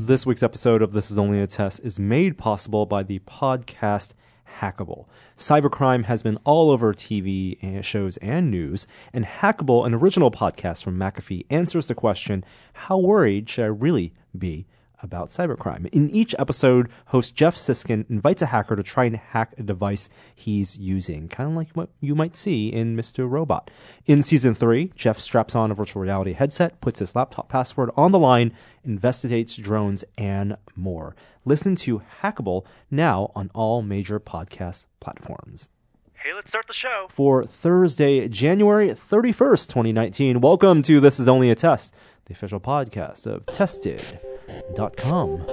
This week's episode of This Is Only a Test is made possible by the podcast Hackable. Cybercrime has been all over TV shows and news, and Hackable, an original podcast from McAfee, answers the question, how worried should I really be about cybercrime? In each episode, host Jeff Siskin invites a hacker to try and hack a device he's using, kind of like what you might see in Mr. Robot. In Season 3, Jeff straps on a virtual reality headset, puts his laptop password on the line, investigates drones, and more. Listen to Hackable now on all major podcast platforms. Hey, let's start the show. For Thursday, January 31st, 2019, welcome to This Is Only a Test, the official podcast of Tested.com.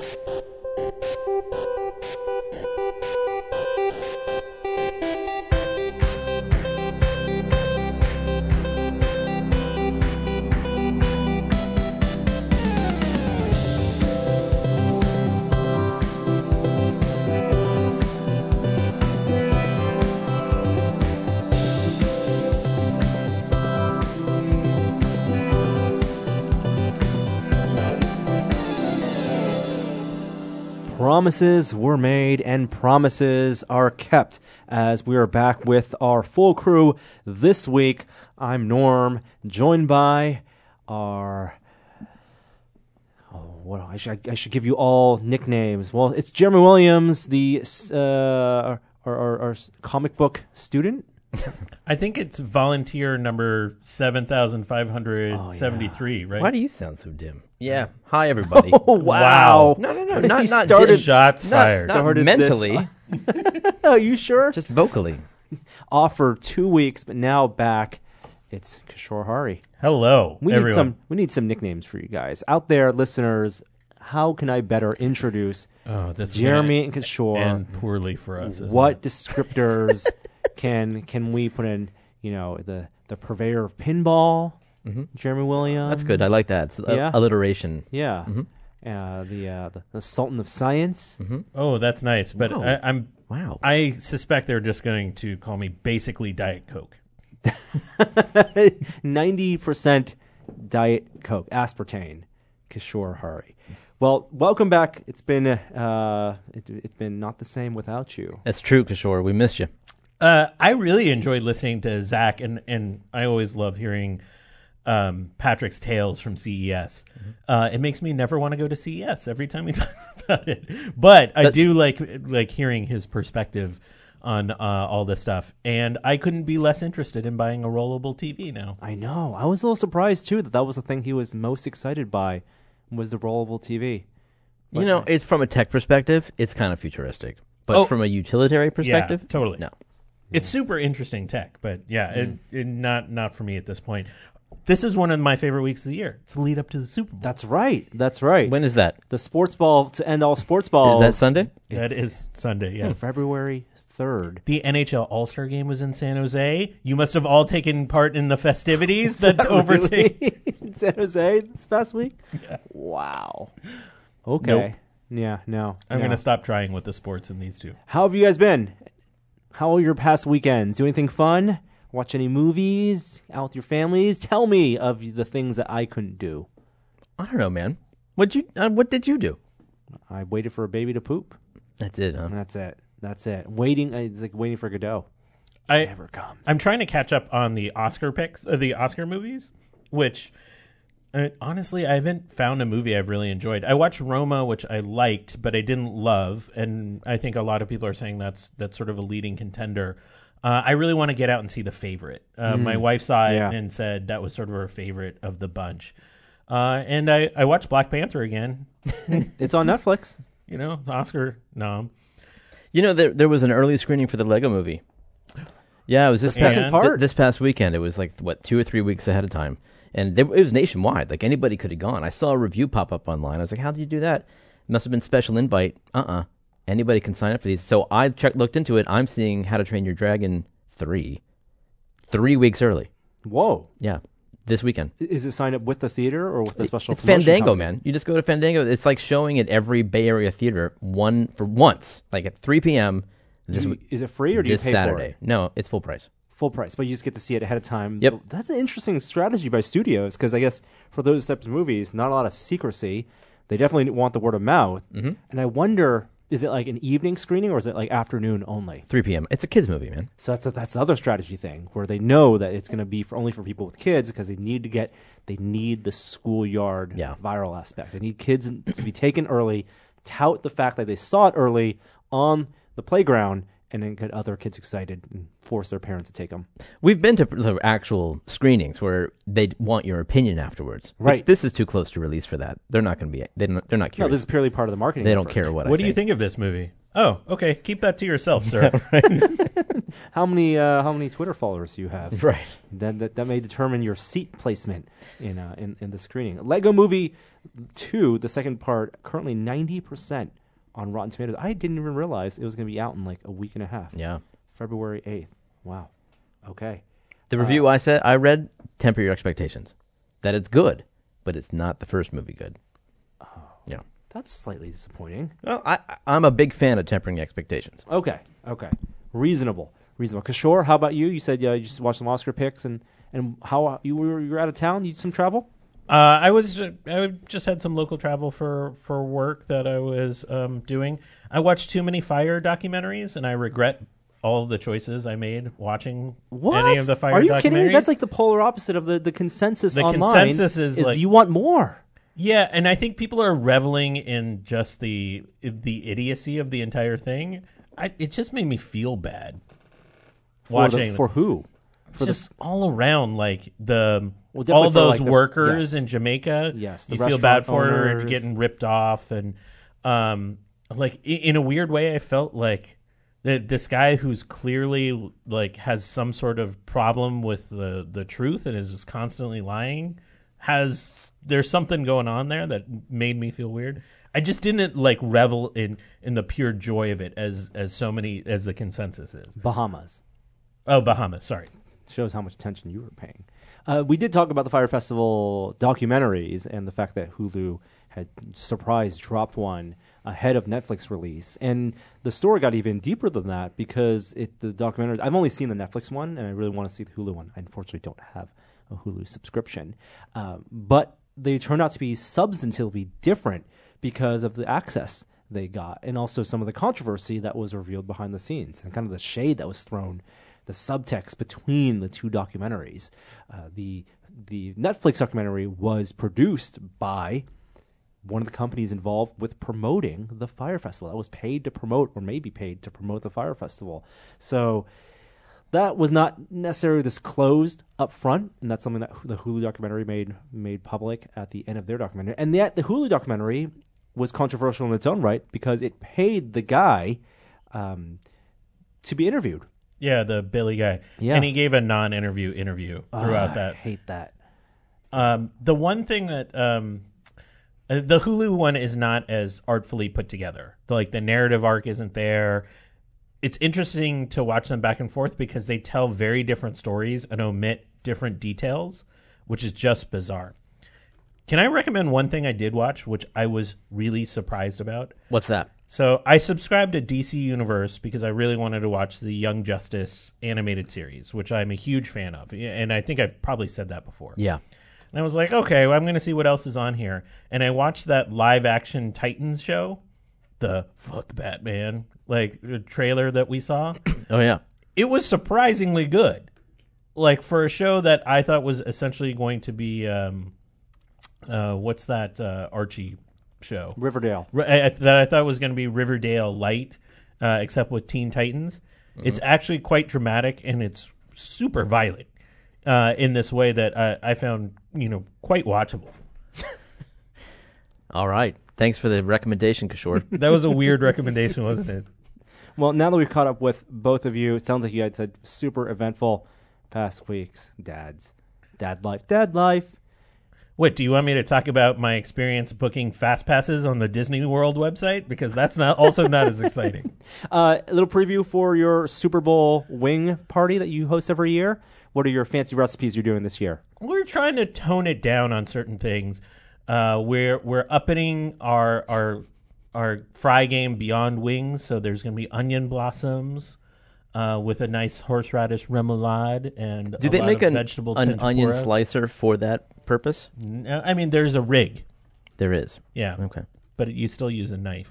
Promises were made and promises are kept as we are back with our full crew this week. I'm Norm, joined by our... I should give you all nicknames. Well, it's Jeremy Williams, the our comic book student. I think it's volunteer number 7,573, right? Why do you sound so dim? Yeah. Hi, everybody. Oh, wow. No. He Not started Shots fired. not mentally, Are you sure? just vocally. Off for 2 weeks, but now back. It's Kishore Hari. Hello, We everyone. need some nicknames for you guys out there, listeners. How can I better introduce This is Jeremy gonna and Kishore? end poorly for us. isn't What it? descriptors can we put in? You know, the purveyor of pinball, Jeremy Williams. That's good. I like that. It's Yeah. alliteration. Yeah. The Sultan of Science. Oh, that's nice. But Whoa. Wow. I suspect they're just going to call me basically Diet Coke. 90% Diet Coke, aspartame, Kishore Hari. Well, welcome back. It's been it's been not the same without you. That's true, Kishore. We missed you. I really enjoyed listening to Zach, and I always love hearing Patrick's tales from CES. It makes me never want to go to CES every time he talks about it. But I do like hearing his perspective on all this stuff, and I couldn't be less interested in buying a rollable TV now. I know. I was a little surprised too that was the thing he was most excited by, was the rollable TV. You know, it's from a tech perspective, it's kind of futuristic. But from a utilitarian perspective, yeah, totally. No. It's super interesting tech, but yeah, not for me at this point. This is one of my favorite weeks of the year. It's the lead up to the Super Bowl. That's right. That's right. When is that? The sports ball to end all sports balls. Is that Sunday? That is Sunday, yes. February 3rd. The NHL All-Star Game was in San Jose. You must have all taken part in the festivities that overtake. Really? In San Jose this past week? Yeah. Wow. Okay. Nope. Yeah, no. I'm no. going to stop trying with the sports in these two. How have you guys been? How are your past weekends? Do anything fun? Watch any movies? Out with your families? Tell me of the things that I couldn't do. I don't know, man. What did you do? I waited for a baby to poop. That's it, huh? And that's it. That's it. Waiting. It's like waiting for Godot. I Never comes. I'm trying to catch up on the Oscar picks, the Oscar movies, which honestly I haven't found a movie I've really enjoyed. I watched Roma, which I liked, but I didn't love, and I think a lot of people are saying that's sort of a leading contender. I really want to get out and see The Favorite. My wife saw it and said that was sort of her favorite of the bunch. And I watched Black Panther again. It's on Netflix. You know, Oscar nom. You know, there was an early screening for the Lego movie. Yeah, it was this second part? This past weekend. It was like, 2 or 3 weeks ahead of time. And it was nationwide. Like, anybody could have gone. I saw a review pop up online. I was like, how did you do that? It must have been special invite. Anybody can sign up for these. So I looked into it. I'm seeing How to Train Your Dragon 3 weeks early. Whoa. Yeah, this weekend. Is it signed up with the theater or with the special It's promotion Fandango, company? man. You just go to Fandango. It's like showing at every Bay Area theater for once, like at 3 p.m. Is it free or do you this pay Saturday. for it? No, it's full price. Full price, but you just get to see it ahead of time. Yep. That's an interesting strategy by studios because I guess for those types of movies, not a lot of secrecy. They definitely want the word of mouth. Mm-hmm. And I wonder, is it like an evening screening or is it like afternoon only? 3 p.m. It's a kids movie, man. So that's the other strategy thing where they know that it's going to be only for people with kids because they need the schoolyard viral aspect. They need kids to be taken early, tout the fact that they saw it early on the playground, and then get other kids excited and force their parents to take them. We've been to the actual screenings where they want your opinion afterwards. Right. But this is too close to release for that. They're not going to be. They're not curious. No, this is purely part of the marketing. They don't effort. care what. What do you think of this movie? Oh, okay. Keep that to yourself, sir. How many Twitter followers do you have? Right. That may determine your seat placement in the screening. Lego Movie 2, the second part, currently 90% on Rotten Tomatoes. I didn't even realize it was going to be out in like a week and a half. Yeah. February 8th. Wow. Okay. The review I read, temper your expectations. That it's good, but it's not the first movie good. Oh. Yeah. That's slightly disappointing. Well, I'm a big fan of tempering expectations. Okay. Reasonable. Kishore, how about you? You said you just watched some Oscar picks, and how you were out of town? You did some travel? I just had some local travel for work that I was doing. I watched too many fire documentaries, and I regret all of the choices I made watching any of the fire documentaries. Are you kidding me? That's like the polar opposite of the consensus the online. Consensus is like, do you want more? Yeah, and I think people are reveling in just the idiocy of the entire thing. It just made me feel bad watching. For who? Just all around, like all those workers in Jamaica. Yes, you feel bad for her getting ripped off, and like in a weird way, I felt like this guy who's clearly like has some sort of problem with the truth and is just constantly lying. There's something going on there that made me feel weird. I just didn't like revel in the pure joy of it as the consensus is. Bahamas. Oh, Bahamas. Sorry. Shows how much attention you were paying. We did talk about the Fire Festival documentaries and the fact that Hulu had dropped one ahead of Netflix release. And the story got even deeper than that because the documentary, I've only seen the Netflix one, and I really want to see the Hulu one. I unfortunately don't have a Hulu subscription. But they turned out to be substantively different because of the access they got and also some of the controversy that was revealed behind the scenes and kind of the shade that was thrown, the subtext between the two documentaries. The Netflix documentary was produced by one of the companies involved with promoting the Fire Festival. That was paid to promote, or maybe paid to promote the Fire Festival. So that was not necessarily disclosed up front, and that's something that the Hulu documentary made public at the end of their documentary. And yet the Hulu documentary was controversial in its own right because it paid the guy to be interviewed. Yeah, the Billy guy. Yeah. And he gave a non-interview interview throughout that. I hate that. The one thing that the Hulu one is not as artfully put together. Like the narrative arc isn't there. It's interesting to watch them back and forth because they tell very different stories and omit different details, which is just bizarre. Can I recommend one thing I did watch, which I was really surprised about? What's that? So I subscribed to DC Universe because I really wanted to watch the Young Justice animated series, which I'm a huge fan of. And I think I've probably said that before. Yeah. And I was like, okay, well, I'm going to see what else is on here. And I watched that live-action Titans show, the Fuck Batman, like the trailer that we saw. Oh, yeah. It was surprisingly good. Like for a show that I thought was essentially going to be, what's that Archie show? Riverdale. That I thought was going to be Riverdale light, except with Teen Titans. Mm-hmm. It's actually quite dramatic and it's super violent in this way that I found, quite watchable. All right. Thanks for the recommendation, Kishore. That was a weird recommendation, wasn't it? Well, now that we've caught up with both of you, it sounds like you guys had super eventful past weeks. Dad life. What, do you want me to talk about my experience booking fast passes on the Disney World website? Because that's also not as exciting. A little preview for your Super Bowl wing party that you host every year. What are your fancy recipes you're doing this year? We're trying to tone it down on certain things. We're upping our fry game beyond wings, so there's going to be onion blossoms with a nice horseradish remoulade and do they make an vegetable onion slicer for that purpose? I mean, there's a rig. There is. Yeah. Okay. But you still use a knife.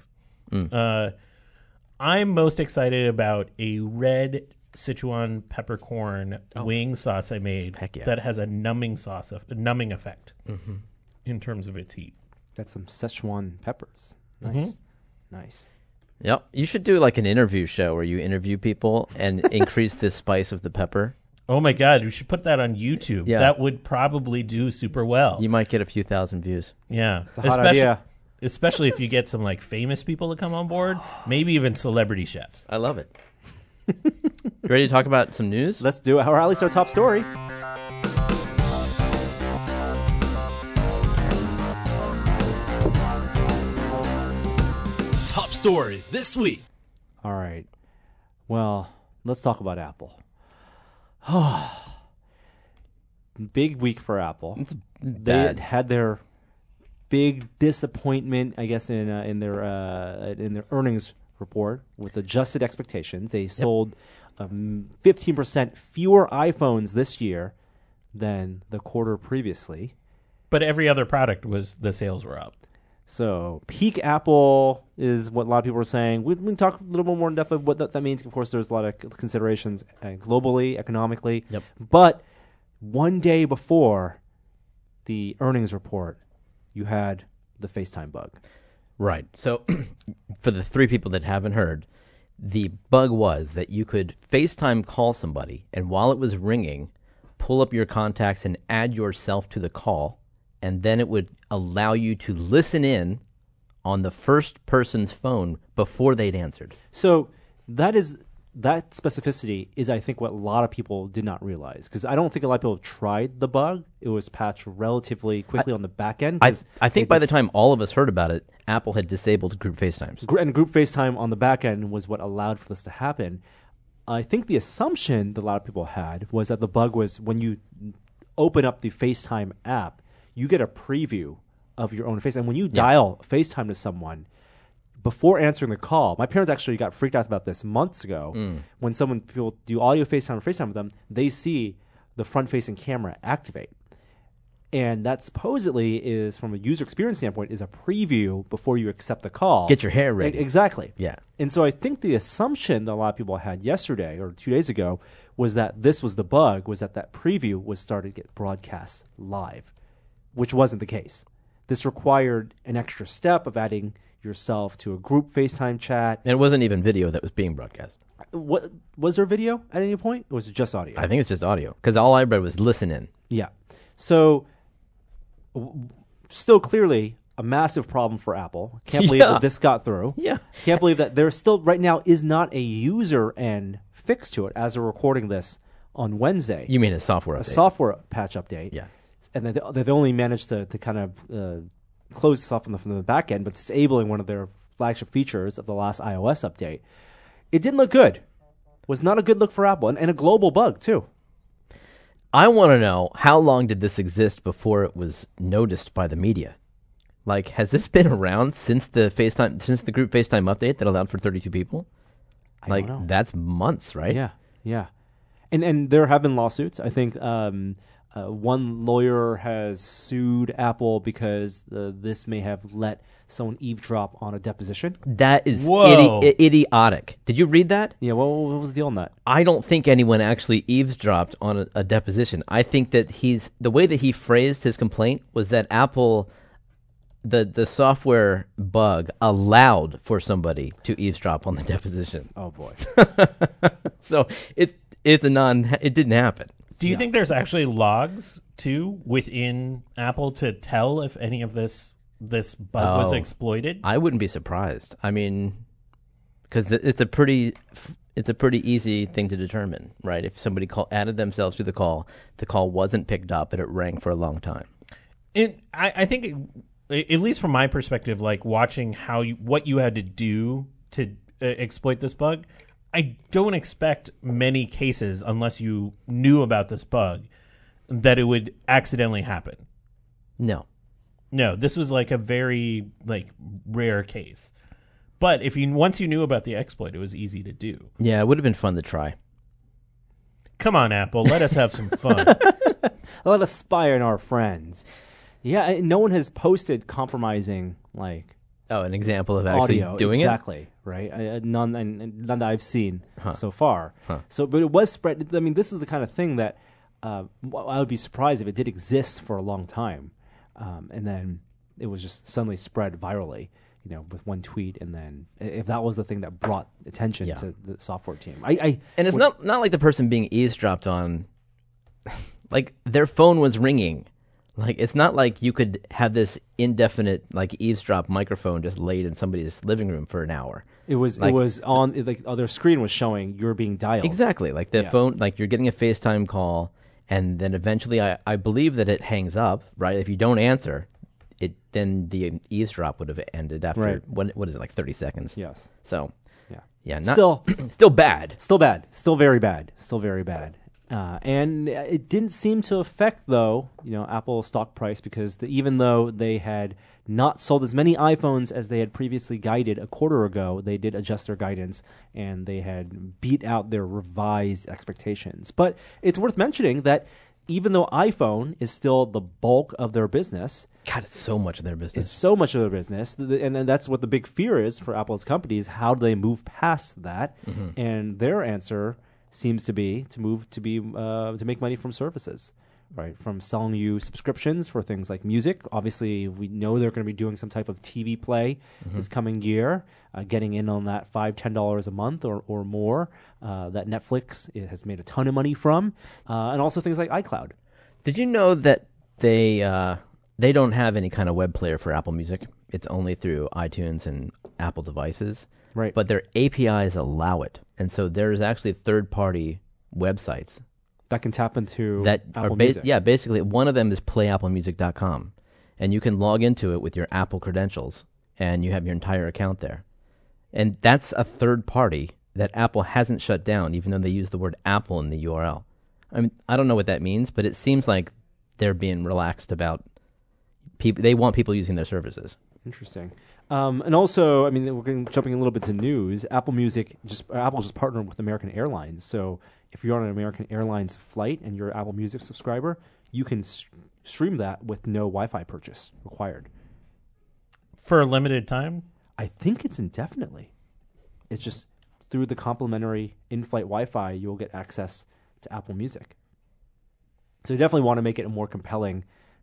I'm most excited about a red Sichuan peppercorn wing sauce I made Heck yeah. that has a numbing effect in terms of its heat. That's some Szechuan peppers. Nice. Nice. Yep. You should do like an interview show where you interview people and increase the spice of the pepper. Oh my God, we should put that on YouTube. Yeah. That would probably do super well. You might get a few thousand views. Yeah. It's a hot idea. Especially if you get some like famous people to come on board, maybe even celebrity chefs. I love it. You ready to talk about some news? Let's do it. Or at least our top story. Top story this week. All right. Well, let's talk about Apple. Big week for Apple. They bad. had their big disappointment, I guess, in their earnings report with adjusted expectations. They sold 15% fewer iPhones this year than the quarter previously. But every other product the sales were up. So peak Apple is what a lot of people are saying. We can talk a little bit more in depth of what that means. Of course, there's a lot of considerations globally, economically. Yep. But one day before the earnings report, you had the FaceTime bug. Right. So for the three people that haven't heard, the bug was that you could FaceTime call somebody, and while it was ringing, pull up your contacts and add yourself to the call, and then it would allow you to listen in on the first person's phone before they'd answered. So that specificity is, I think, what a lot of people did not realize, because I don't think a lot of people have tried the bug. It was patched relatively quickly on the back end. I think by the time all of us heard about it, Apple had disabled group FaceTimes. And group FaceTime on the back end was what allowed for this to happen. I think the assumption that a lot of people had was that the bug was when you open up the FaceTime app, you get a preview of your own face. And when you dial FaceTime to someone, before answering the call, my parents actually got freaked out about this months ago. When people do audio FaceTime or FaceTime with them, they see the front-facing camera activate. And that supposedly is, from a user experience standpoint, is a preview before you accept the call. Get your hair ready. Exactly. Yeah. And so I think the assumption that a lot of people had yesterday or 2 days ago was that this was the bug, was that preview was started to get broadcast live, which wasn't the case. This required an extra step of adding yourself to a group FaceTime chat. And it wasn't even video that was being broadcast. What was there video at any point, or was it just audio? I think it's just audio, because all I read was listen in. Yeah. So still clearly a massive problem for Apple. Can't believe that this got through. Yeah. Can't believe that there still right now is not a user end fix to it as we're recording this on Wednesday. You mean a software update? A software patch update. Yeah. And they've only managed to kind of close this off from the back end, but disabling one of their flagship features of the last iOS update. It didn't look good. Was not a good look for Apple, and a global bug too. I want to know, how long did this exist before it was noticed by the media? Like, has this been around since the group FaceTime update that allowed for 32 people? I don't know. That's months, right? Yeah. And there have been lawsuits. I think one lawyer has sued Apple because this may have let someone eavesdrop on a deposition. That is Whoa. idiotic. Did you read that? Yeah, what was the deal on that? I don't think anyone actually eavesdropped on a deposition. I think that the way that he phrased his complaint was that Apple, the software bug allowed for somebody to eavesdrop on the deposition. Oh boy. So it didn't happen. Do you think there's actually logs too within Apple to tell if any of this bug was exploited? I wouldn't be surprised. I mean, because it's a pretty easy thing to determine, right? If somebody added themselves to the call wasn't picked up, and it rang for a long time. I think, at least from my perspective, like watching what you had to do to exploit this bug, I don't expect many cases, unless you knew about this bug, that it would accidentally happen. No, this was like a very rare case. But once you knew about the exploit, it was easy to do. Yeah, it would have been fun to try. Come on, Apple, let us have some fun. Let us spy on our friends. Yeah, no one has posted compromising like Oh, an example of actually audio doing exactly, right? None that I've seen so far. Huh. So, but it was spread. I mean, this is the kind of thing that I would be surprised if it did exist for a long time, and then it was just suddenly spread virally. With one tweet, and then if that was the thing that brought attention to the software team, and it's not like the person being eavesdropped on, like their phone was ringing. Like it's not like you could have this indefinite like eavesdrop microphone just laid in somebody's living room for an hour. It was on like their screen was showing you're being dialed. Exactly, like the phone, like you're getting a FaceTime call, and then eventually I believe that it hangs up. Right, if you don't answer. Then the eavesdrop would have ended after what is it, like 30 seconds? Yes. So not still bad, still very bad. And it didn't seem to affect though Apple's stock price because even though they had not sold as many iPhones as they had previously guided a quarter ago, they did adjust their guidance and they had beat out their revised expectations. But it's worth mentioning that even though iPhone is still the bulk of their business. God, it's so much of their business. It's so much of their business. And that's what the big fear is for Apple's companies. How do they move past that? Mm-hmm. And their answer seems to be to make money from services, right? From selling you subscriptions for things like music. Obviously, we know they're going to be doing some type of TV play this coming year, getting in on that $5-10 a month or more that Netflix has made a ton of money from, and also things like iCloud. Did you know that they don't have any kind of web player for Apple Music? It's only through iTunes and Apple devices. Right. But their APIs allow it. And so there's actually third-party websites that can tap into that Apple are Music. Yeah, basically one of them is playapplemusic.com. And you can log into it with your Apple credentials and you have your entire account there. And that's a third party that Apple hasn't shut down even though they use the word Apple in the URL. I mean, I don't know what that means, but it seems like they're being relaxed about people. They want people using their services. Interesting. And also, I mean, we're jumping a little bit to news. Apple just partnered with American Airlines. So if you're on an American Airlines flight and you're an Apple Music subscriber, you can stream that with no Wi-Fi purchase required. For a limited time? I think it's indefinitely. It's just through the complimentary in-flight Wi-Fi, you'll get access to Apple Music. So you definitely want to make it a more compelling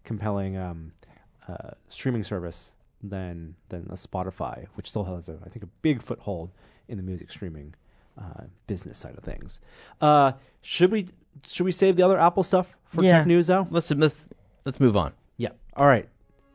streaming service than a Spotify, which still has I think a big foothold in the music streaming business side of things. Should we save the other Apple stuff for tech news though? Let's move on. Yeah. All right.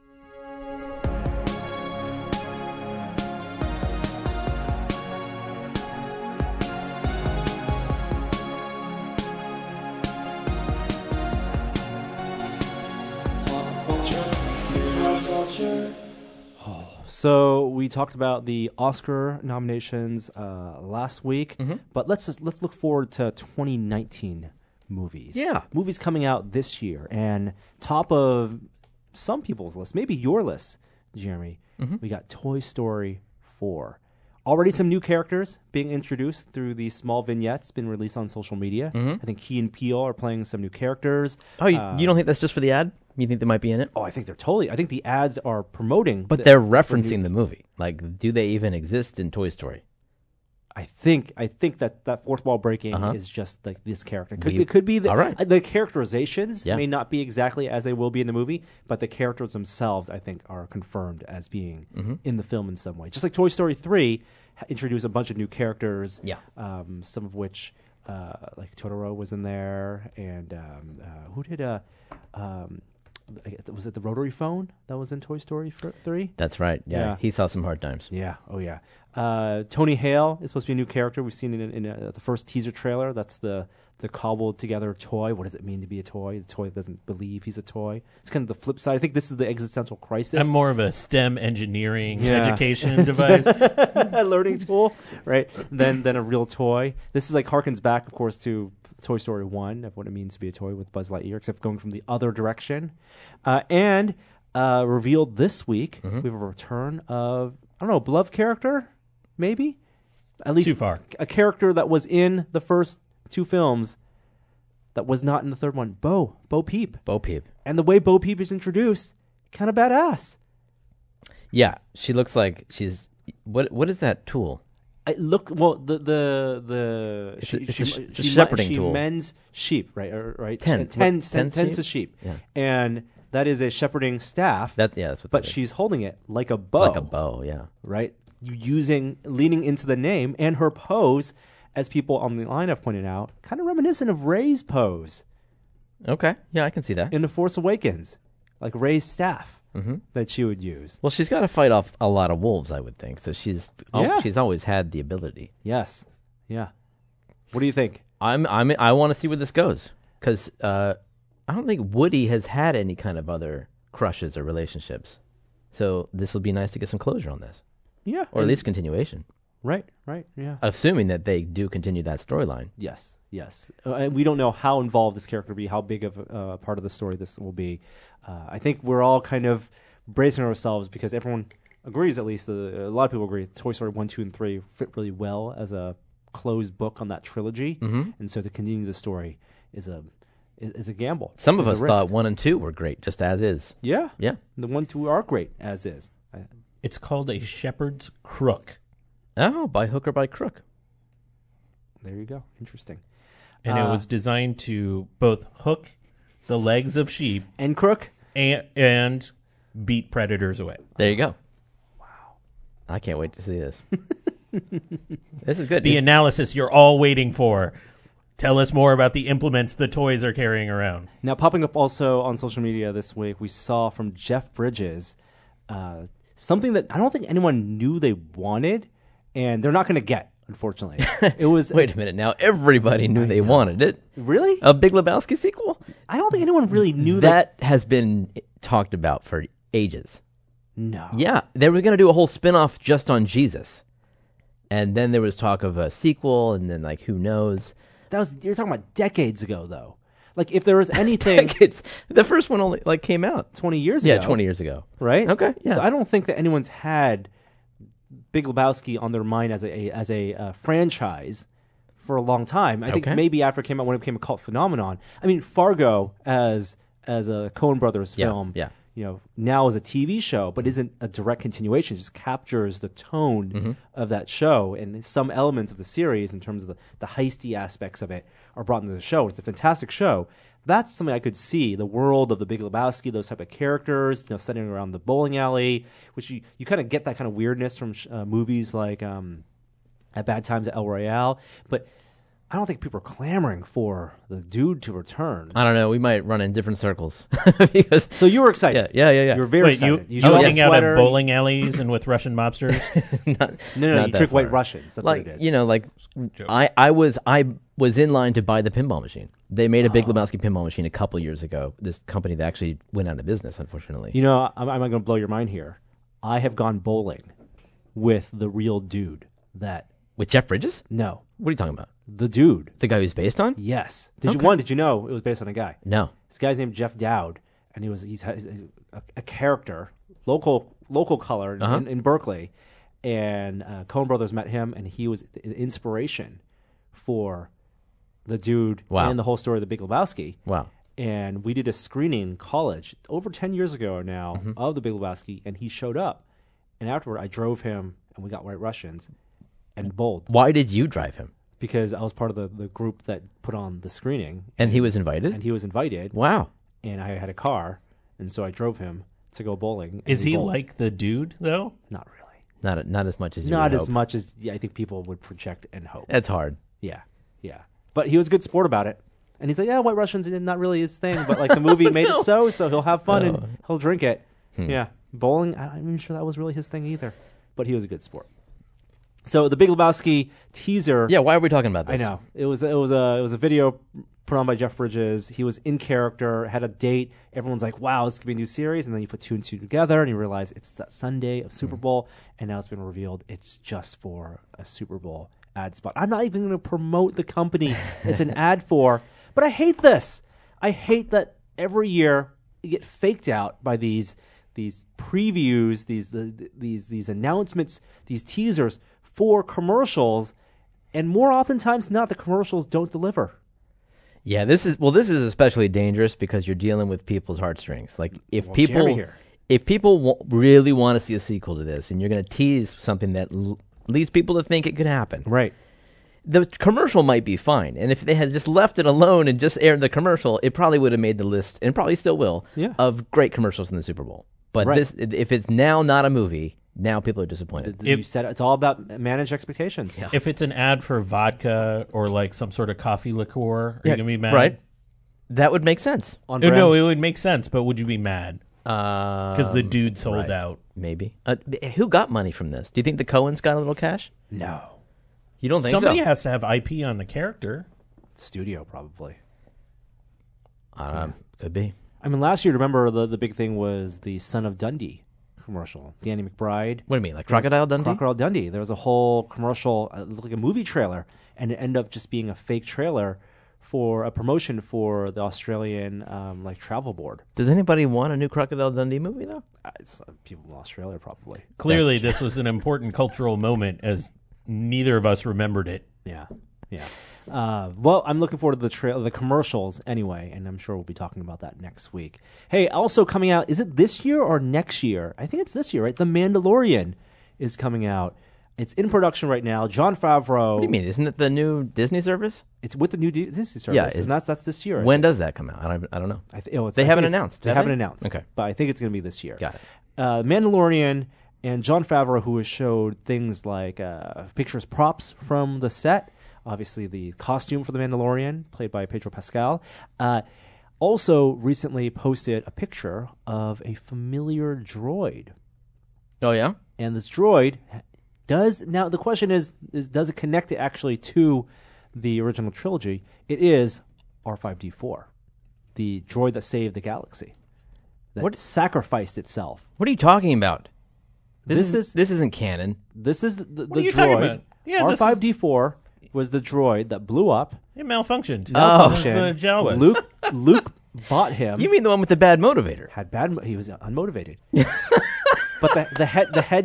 So we talked about the Oscar nominations last week, but let's look forward to 2019 movies. Yeah, movies coming out this year, and top of some people's list, maybe your list, Jeremy. We got Toy Story 4. Already some new characters being introduced through these small vignettes been released on social media. I think Key and Peele are playing some new characters. Oh, you don't think that's just for the ad? You think they might be in it? Oh, I think they're totally. I think the ads are promoting. But they're referencing the movie. Like, do they even exist in Toy Story? I think that fourth wall breaking is just like this character. It could be the characterizations may not be exactly as they will be in the movie, but the characters themselves, I think, are confirmed as being in the film in some way. Just like Toy Story 3 introduced a bunch of new characters. Yeah, some of which, like Totoro was in there, and who did was it the rotary phone that was in Toy Story 3? That's right. Yeah. He saw some hard times. Yeah. Oh, yeah. Tony Hale is supposed to be a new character. We've seen it in the first teaser trailer. That's the cobbled together toy. What does it mean to be a toy? The toy that doesn't believe he's a toy. It's kind of the flip side. I think this is the existential crisis. I'm more of a STEM engineering education device. A learning tool, right? Than a real toy. This is like harkens back, of course, to Toy Story 1 of what it means to be a toy with Buzz Lightyear, except going from the other direction. And revealed this week, we have a return of, I don't know, a beloved character, maybe? At least too far. A character that was in the first two films that was not in the third one. Bo Peep. Bo Peep. And the way Bo Peep is introduced, kind of badass. Yeah, she looks like she's what is that tool? It's a shepherding she tool. mends sheep, right? Tends Tends a sheep, Yeah. and that is a shepherding staff. That's what. but that is. she's holding it like a bow, like a bow. Yeah. right? Leaning into the name and her pose, as people on the line have pointed out, kind of reminiscent of Rey's pose Okay. Yeah, I can see that. in The Force Awakens, like Rey's staff that she would use. Well, she's got to fight off a lot of wolves, I would think. So she's always had the ability. Yes, yeah. What do you think? I want to see where this goes because I don't think Woody has had any kind of other crushes or relationships. So this will be nice to get some closure on this, Yeah, or at least continuation. right, yeah. Assuming that they do continue that storyline. Yes. And we don't know how involved this character will be, how big of a part of the story this will be. I think we're all kind of bracing ourselves because everyone agrees, at least a lot of people agree, Toy Story 1, 2, and 3 fit really well as a closed book on that trilogy. And so to continue the story is a gamble. Some of Is us a risk. thought 1 and 2 were great, just as is. Yeah. Yeah. The 1, 2 are great as is. It's called a shepherd's crook, Oh, by hook or by crook. There you go. Interesting. and it was designed to both hook the legs of sheep And Crook? and beat predators away. There you go. Wow. I can't wait to see this. This is good. The analysis you're all waiting for. Tell us more about the implements the toys are carrying around. Now, popping up also on social media this week, we saw from Jeff Bridges something that I don't think anyone knew they wanted, and they're not going to get, unfortunately. It was Wait a minute now. Everybody knew they wanted it. Really? A Big Lebowski sequel? I don't think anyone really knew That has been talked about for ages. No. Yeah, they were going to do a whole spin-off just on Jesus. And then there was talk of a sequel, and then, like, who knows? You're talking about decades ago, though. Like, if there was anything The first one only, like, came out. 20 years ago. Yeah, 20 years ago. Right? Okay, yeah. So I don't think that anyone's had Big Lebowski on their mind as a franchise for a long time. I think Okay. maybe after it came out, when it became a cult phenomenon. I mean, Fargo as a Coen Brothers film, yeah. Now is a TV show, but isn't a direct continuation. It just captures the tone of that show, and some elements of the series in terms of the heisty aspects of it are brought into the show. It's a fantastic show. That's something I could see, the world of the Big Lebowski, those type of characters, setting around the bowling alley, which you kind of get that kind of weirdness from movies like At Bad Times at El Royale. But I don't think people are clamoring for the dude to return. I don't know. We might run in different circles. because So you were excited. Yeah. You were very Wait, excited. you saw the hanging out sweater. at bowling alleys and with Russian mobsters? No, Not you that took White far. Russians. That's like, what it is. Joke. I was in line to buy the pinball machine. They made a Big Lebowski pinball machine a couple years ago. This company that actually went out of business, unfortunately. I'm going to blow your mind here. I have gone bowling with the real dude that... With Jeff Bridges? No, What are you talking about? the dude. The guy who's based on? Yes. Did Okay. you know it was based on a guy? No. This guy's named Jeff Dowd, and he's a character, local color in Berkeley, and Coen Brothers met him, and he was the inspiration for the dude Wow. and the whole story of the Big Lebowski. Wow. And we did a screening in college over 10 years ago now of the Big Lebowski, and he showed up. And afterward, I drove him, and we got White Russians and bowled Why did you drive him? because I was part of the group that put on the screening, And he was invited? and he was invited, Wow. and I had a car, and so I drove him to go bowling. and Is we he bowled. like the dude, though? Not really. Not as much as you Not would as hope. much as I think people would project and hope. It's hard. Yeah. But he was a good sport about it. And he's like, yeah, White Russians is not really his thing, but like the movie made it so he'll have fun and he'll drink it. Yeah. Bowling, I'm not even sure that was really his thing either. But he was a good sport. So the Big Lebowski teaser. Yeah, why are we talking about this? I know. It was a video put on by Jeff Bridges. He was in character, had a date. Everyone's like, wow, this could be a new series. And then you put two and two together and you realize it's that Sunday of Super Bowl. And now it's been revealed it's just for a Super Bowl ad spot. I'm not even going to promote the company it's an ad for. But I hate this. I hate that every year you get faked out by these previews, these announcements, these teasers for commercials, and more oftentimes not, the commercials don't deliver. Yeah, this is especially dangerous because you're dealing with people's heartstrings. Like if Well, Jerry people here. if people really want to see a sequel to this, and you're going to tease something that leads people to think it could happen, Right. the commercial might be fine. And if they had just left it alone and just aired the commercial, it probably would have made the list, and probably still will, Yeah. of great commercials in the Super Bowl. But Right. if it's now not a movie, now people are disappointed. You said it's all about managed expectations. Yeah. If it's an ad for vodka or like some sort of coffee liqueur, are you gonna be mad? Right? That would make sense. On No, brand. it would make sense, but would you be mad because the dude sold right. out? Maybe. Who got money from this? Do you think the Coens got a little cash? No. You don't think Somebody so? has to have IP on the character. Studio, probably. Could be. I mean, last year, remember, the big thing was the Son of Dundee commercial. Danny McBride. What do you mean, like Crocodile Dundee? Crocodile Dundee. There was a whole commercial, looked like a movie trailer, and it ended up just being a fake trailer for a promotion for the Australian travel board. Does anybody want a new Crocodile Dundee movie, though? It's, people in Australia probably. Clearly, this was an important cultural moment, as neither of us remembered it. Yeah, yeah. Well, I'm looking forward to the commercials anyway, and I'm sure we'll be talking about that next week. Hey, also coming out, is it this year or next year? I think it's this year, right? The Mandalorian is coming out. It's in production right now. Jon Favreau. What do you mean? Isn't it the new Disney service? It's with the new Disney service. Yeah, and that's this year. When does that come out? I don't know. They haven't announced. They have haven't they? announced. Okay. But I think it's going to be this year. Got it. Mandalorian and Jon Favreau, who has showed things like pictures, props from the set. Obviously, the costume for the Mandalorian, played by Pedro Pascal. Also recently posted a picture of a familiar droid. Oh, yeah? And this droid now the question is does it connect it actually to the original trilogy? It is R5D4, the droid that saved the galaxy, that sacrificed itself. What are you talking about? This isn't canon. This is the are you droid. talking about? Yeah, R5D4 was the droid that blew up. It malfunctioned. Malfunctioned. The Jawas. Luke bought him. You mean the one with the bad motivator? He was unmotivated. But the head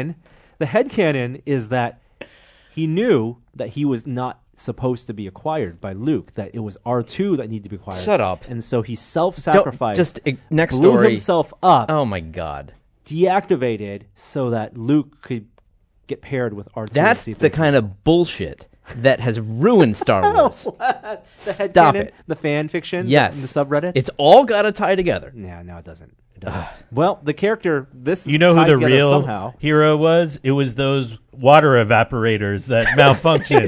canon is that he knew that he was not supposed to be acquired by Luke, that it was R2 that needed to be acquired. Shut up. And so he self-sacrificed. Next blew story. himself up, Oh, my God. deactivated so that Luke could get paired with R2. That's the kind of bullshit that has ruined Star Wars. the head Stop canon, it. the fan fiction, Yes. the subreddits. It's all got to tie together. No, it doesn't. Well, the character, this You know who tied the together real somehow. hero was? It was those water evaporators that malfunctioned.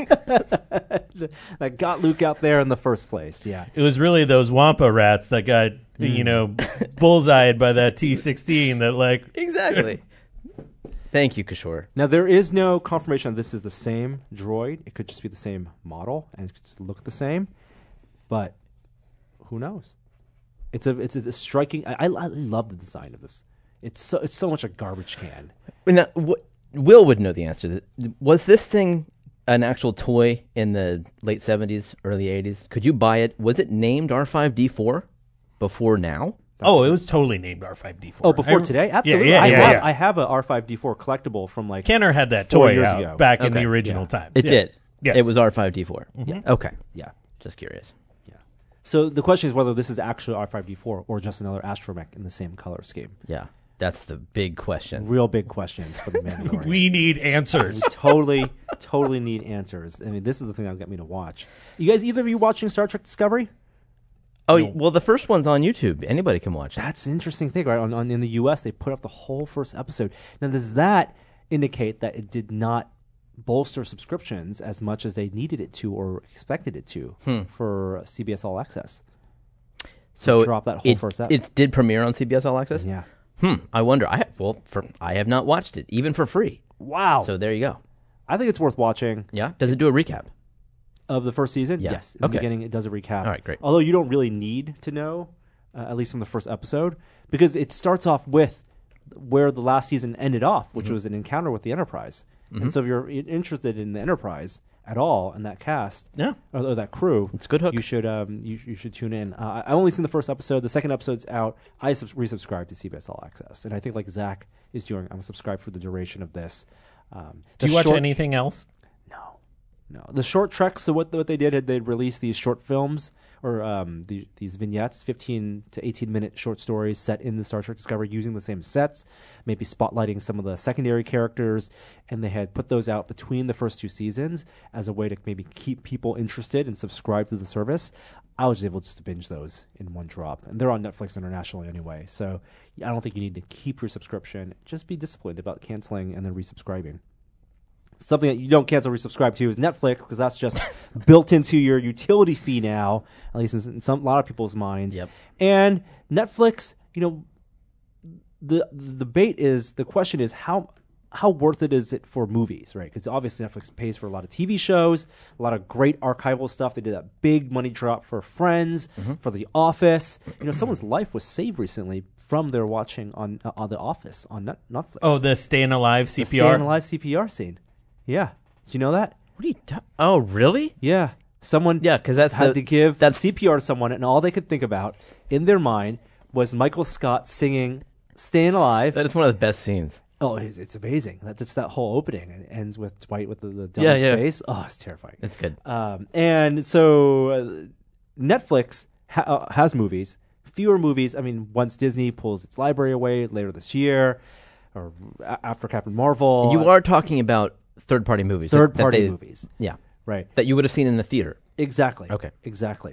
That got Luke out there in the first place. Yeah. It was really those Wampa rats that got, bullseyed by that T-16 that, Exactly. Thank you, Kishore. Now, there is no confirmation that this is the same droid. It could just be the same model and it could just look the same. But who knows? It's a striking. I love the design of this. It's so much a garbage can. Now, Will would know the answer to this. Was this thing an actual toy in the late 70s, early 80s? Could you buy it? Was it named R5D4 before now? oh, it was totally named R5D4. Oh, before today, absolutely. Yeah. I have a R5D4 collectible from like Kenner had that 4 toy years out ago. back in Okay. the original time. It Yeah. did. Yes. It was R5D4. Yeah. Okay. Yeah. Just curious. So the question is whether this is actually R5D4 or just another astromech in the same color scheme. Yeah. That's the big question. Real big questions for the Mandalorian. We need answers. totally need answers. I mean, this is the thing that'll get me to watch. You guys, either of you watching Star Trek Discovery? Oh, well, the first one's on YouTube. Anybody can watch it. That's an interesting thing, right? In the U.S., they put up the whole first episode. Now, does that indicate that it did not bolster subscriptions as much as they needed it to or expected it to for CBS All Access? So drop that whole first ep. It did premiere on CBS All Access? Yeah. I wonder. I have not watched it, even for free. Wow. So there you go. I think it's worth watching. Yeah? Does it do a recap? Of the first season? Yeah. Yes. In the Okay. beginning, it does a recap. All right, great. Although you don't really need to know, at least from the first episode, because it starts off with where the last season ended off, which was an encounter with the Enterprise. And so if you're interested in the Enterprise at all and that cast, Yeah. or that crew, It's a good hook. You should you should tune in. I only seen the first episode. The second episode's out. I resubscribed to CBS All Access, and I think like Zach is doing. I'm subscribed for the duration of this. Do you watch anything else? No. No. The short treks. So what they did, they'd release these short films or these vignettes, 15 to 18-minute short stories set in the Star Trek Discovery using the same sets, maybe spotlighting some of the secondary characters, and they had put those out between the first 2 seasons as a way to maybe keep people interested and subscribe to the service. I was able just to binge those in one drop, and they're on Netflix internationally anyway. So I don't think you need to keep your subscription. Just be disciplined about canceling and then resubscribing. Something that you don't cancel resubscribe to is Netflix, because that's just built into your utility fee now, at least in a lot of people's minds. Yep. And Netflix, the debate is, the question is how worth it is it for movies, right? Because obviously Netflix pays for a lot of TV shows, a lot of great archival stuff. They did that big money drop for Friends, for The Office. Someone's life was saved recently from their watching on The Office on Netflix. Oh, the Staying Alive CPR? The Staying Alive CPR scene. Yeah. Did you know that? What are you Oh, really? Yeah. Someone because that's had to give CPR to someone, and all they could think about in their mind was Michael Scott singing Staying Alive. That is one of the best scenes. Oh, it's amazing. That's that whole opening. It ends with Dwight with the devil's face. Oh, it's terrifying. It's good. And so Netflix has movies, fewer movies. I mean, once Disney pulls its library away later this year, or after Captain Marvel. You are talking about third-party movies. Third-party movies. Yeah. Right. That you would have seen in the theater. Exactly. Okay. Exactly.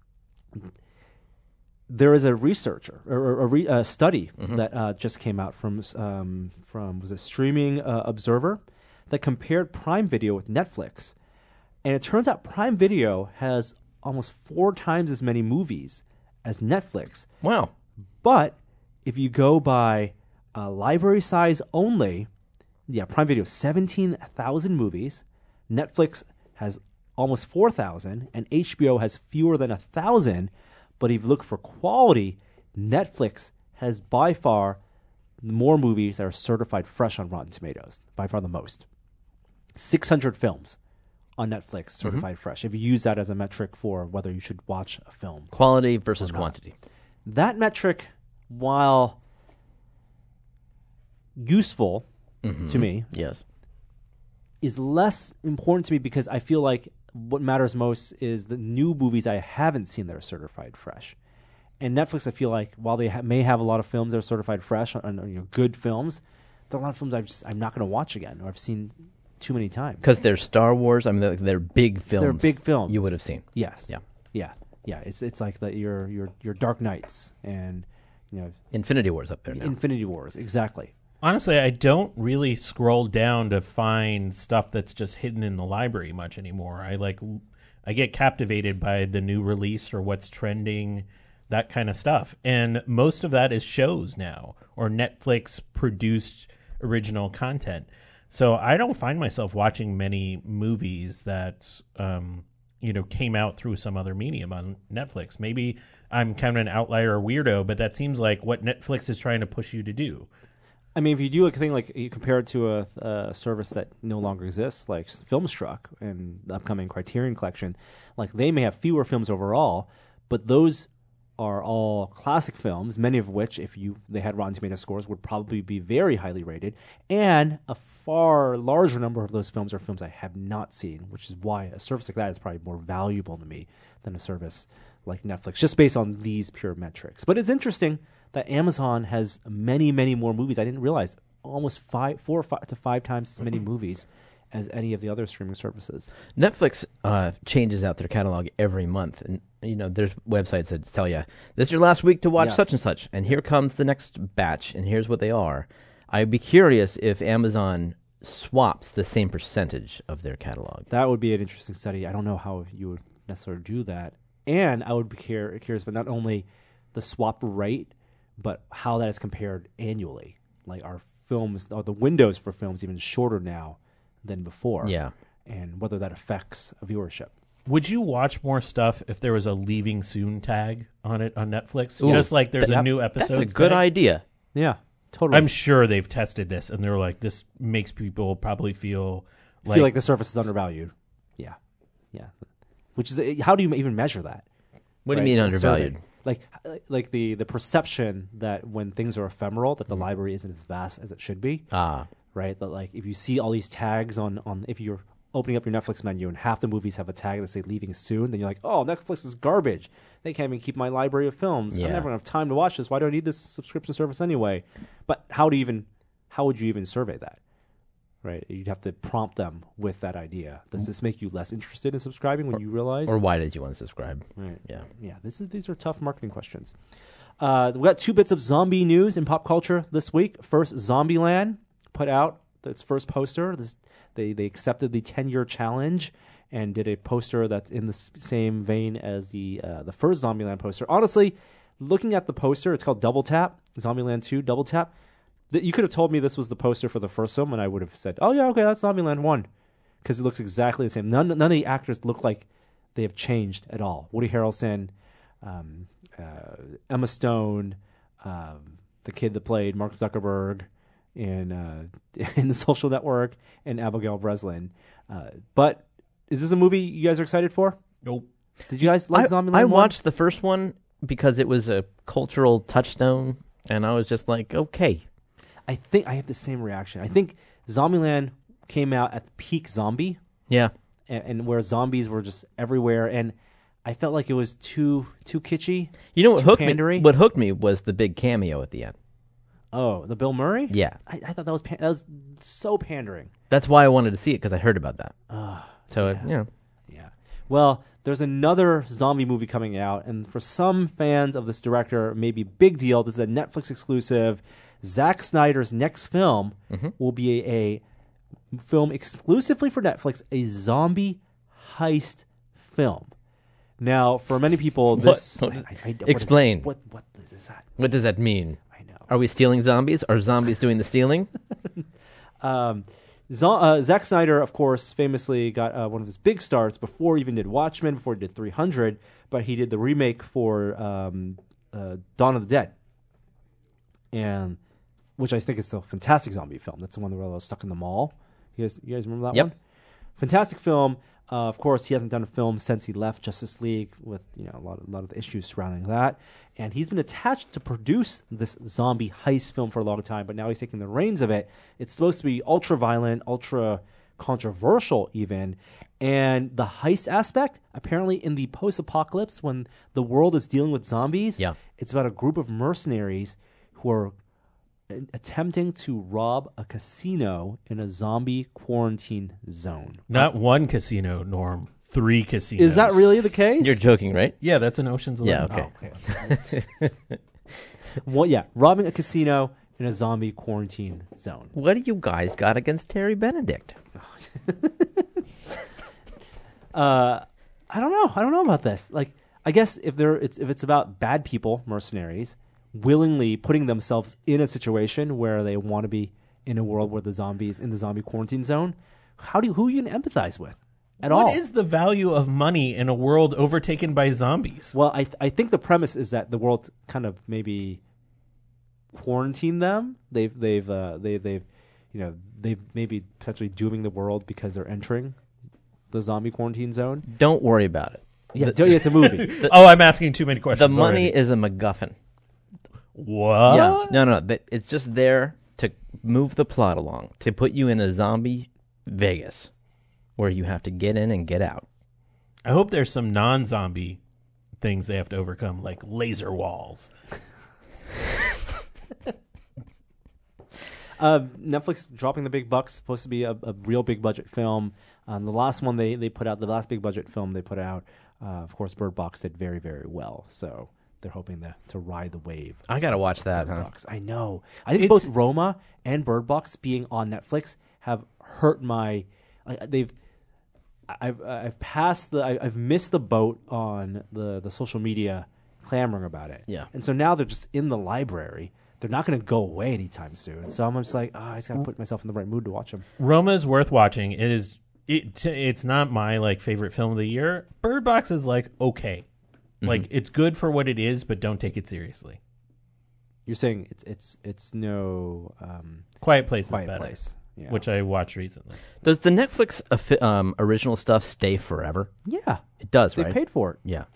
There is a researcher or a study that just came out from was it Streaming Observer that compared Prime Video with Netflix, and it turns out Prime Video has almost 4 times as many movies as Netflix. Wow! But if you go by library size only, Prime Video has 17,000 movies, Netflix has almost 4,000, and HBO has fewer than 1,000. But if you look for quality, Netflix has by far more movies that are certified fresh on Rotten Tomatoes, by far the most. 600 films on Netflix certified fresh, if you use that as a metric for whether you should watch a film. Quality versus quantity. That metric, while useful to me, yes, is less important to me because I feel like what matters most is the new movies I haven't seen that are certified fresh. And Netflix, I feel like, while they may have a lot of films that are certified fresh, good films, there are a lot of films I'm not going to watch again, or I've seen too many times. Because they're Star Wars. I mean, they're big films. They're big films. You would have seen. Yes. Yeah. It's like your Dark Knights and Infinity War's up there now. Infinity Wars, exactly. Honestly, I don't really scroll down to find stuff that's just hidden in the library much anymore. I get captivated by the new release or what's trending, that kind of stuff. And most of that is shows now or Netflix produced original content. So I don't find myself watching many movies that came out through some other medium on Netflix. Maybe I'm kind of an outlier or weirdo, but that seems like what Netflix is trying to push you to do. I mean, if you do a thing like you compare it to a service that no longer exists, like Filmstruck and the upcoming Criterion Collection, like they may have fewer films overall, but those are all classic films, many of which, if they had Rotten Tomato scores, would probably be very highly rated, and a far larger number of those films are films I have not seen, which is why a service like that is probably more valuable to me than a service like Netflix, just based on these pure metrics. But it's interesting that Amazon has many, many more movies. I didn't realize almost 4 to 5 times as many movies as any of the other streaming services. Netflix changes out their catalog every month, and there's websites that tell you this is your last week to watch such and such, and here comes the next batch, and here's what they are. I'd be curious if Amazon swaps the same percentage of their catalog. That would be an interesting study. I don't know how you would necessarily do that, and I would be curious, but not only the swap rate, but how that is compared annually. Like, are films, or the windows for films even shorter now than before? Yeah. And whether that affects viewership. Would you watch more stuff if there was a leaving soon tag on it on Netflix? Ooh, just like there's a new episode. That's a good idea. Yeah, totally. I'm sure they've tested this, and they're like, this makes people probably feel like the service is undervalued. Yeah. Which is, how do you even measure that? What do you mean undervalued? Like the perception that when things are ephemeral, that the library isn't as vast as it should be. Ah. Right? That like if you see all these tags on if you're opening up your Netflix menu and half the movies have a tag that say leaving soon, then you're like, oh, Netflix is garbage. They can't even keep my library of films. Yeah. I'm never going to have time to watch this. Why do I need this subscription service anyway? But how would you even survey that? Right? You'd have to prompt them with that idea. Does this make you less interested in subscribing when you realize? Or why did you want to subscribe? Right. Yeah. Yeah, these are tough marketing questions. We got 2 bits of zombie news in pop culture this week. First, Zombieland put out its first poster. They accepted the 10-year challenge and did a poster that's in the same vein as the first Zombieland poster. Honestly, looking at the poster, it's called Double Tap, Zombieland 2 Double Tap. You could have told me this was the poster for the first film, and I would have said, oh, yeah, okay, that's Zombieland 1, because it looks exactly the same. None of the actors look like they have changed at all. Woody Harrelson, Emma Stone, the kid that played Mark Zuckerberg in The Social Network, and Abigail Breslin. But is this a movie you guys are excited for? Nope. Did you guys like Zombieland 1? I watched the first one because it was a cultural touchstone, and I was just like, okay. I think I have the same reaction. I think Zombieland came out at the peak zombie, Yeah. and where zombies were just everywhere, and I felt like it was too kitschy. You know what too hooked pandery. me? What hooked me was the big cameo at the end. Oh, the Bill Murray? Yeah. I thought that was so pandering. That's why I wanted to see it, because I heard about that. So, yeah. Yeah. Well, there's another zombie movie coming out, and for some fans of this director, maybe big deal. This is a Netflix exclusive. Zack Snyder's next film will be a film exclusively for Netflix, a zombie heist film. Now, for many people, this... Explain. What is that? What does that mean? I know. Are we stealing zombies? Are zombies doing the stealing? Zack Snyder, of course, famously got one of his big starts before he even did Watchmen, before he did 300, but he did the remake for Dawn of the Dead, and which I think is a fantastic zombie film. That's the one where I was stuck in the mall. You guys remember that one? Fantastic film. Of course, he hasn't done a film since he left Justice League, with a lot of the issues surrounding that. And he's been attached to produce this zombie heist film for a long time, but now he's taking the reins of it. It's supposed to be ultra violent, ultra controversial even. And the heist aspect, apparently in the post-apocalypse, when the world is dealing with zombies, it's about a group of mercenaries who are attempting to rob a casino in a zombie quarantine zone. Not one casino, Norm. 3 casinos. Is that really the case? You're joking, right? Yeah, that's an Ocean's 11. Yeah, okay. Well, robbing a casino in a zombie quarantine zone. What do you guys got against Terry Benedict? I don't know about this. Like, I guess if it's about bad people, mercenaries, willingly putting themselves in a situation where they want to be in a world where the zombies in the zombie quarantine zone, who are you going to empathize with at all? What is the value of money in a world overtaken by zombies? Well, I think the premise is that the world kind of maybe quarantined them. They've maybe potentially dooming the world because they're entering the zombie quarantine zone. Don't worry about it. Yeah, it's a movie. I'm asking too many questions. The money already. is a MacGuffin. What? Yeah. No. It's just there to move the plot along, to put you in a zombie Vegas where you have to get in and get out. I hope there's some non-zombie things they have to overcome, like laser walls. Netflix dropping the big bucks, supposed to be a real big budget film. The last one they put out, the last big budget film they put out, of course, Bird Box did very, very well. So they're hoping to ride the wave. I got to watch that, Bird huh? Box. I know. I think both Roma and Bird Box being on Netflix have hurt my. I've passed I've missed the boat on the social media clamoring about it. Yeah. And so now they're just in the library. They're not going to go away anytime soon. So I'm just like, I just got to put myself in the right mood to watch them. Roma is worth watching. It's not my favorite film of the year. Bird Box is okay. It's good for what it is, but don't take it seriously. You're saying it's no Quiet Place is Quiet better, Place, yeah. which I watched recently. Does the Netflix original stuff stay forever? Yeah, It does, they've right? paid for it. Yeah.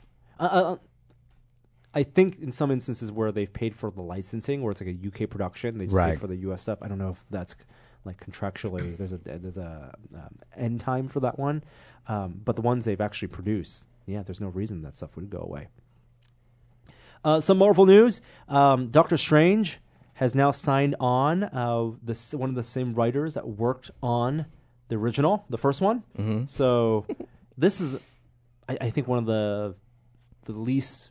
I think in some instances where they've paid for the licensing, where it's like a UK production, they just Right. pay for the US stuff. I don't know if that's like contractually. There's a end time for that one, but the ones they've actually produced, there's no reason that stuff would go away. Some Marvel news: Doctor Strange has now signed on one of the same writers that worked on the original, the first one. Mm-hmm. So this is, I think, one of the least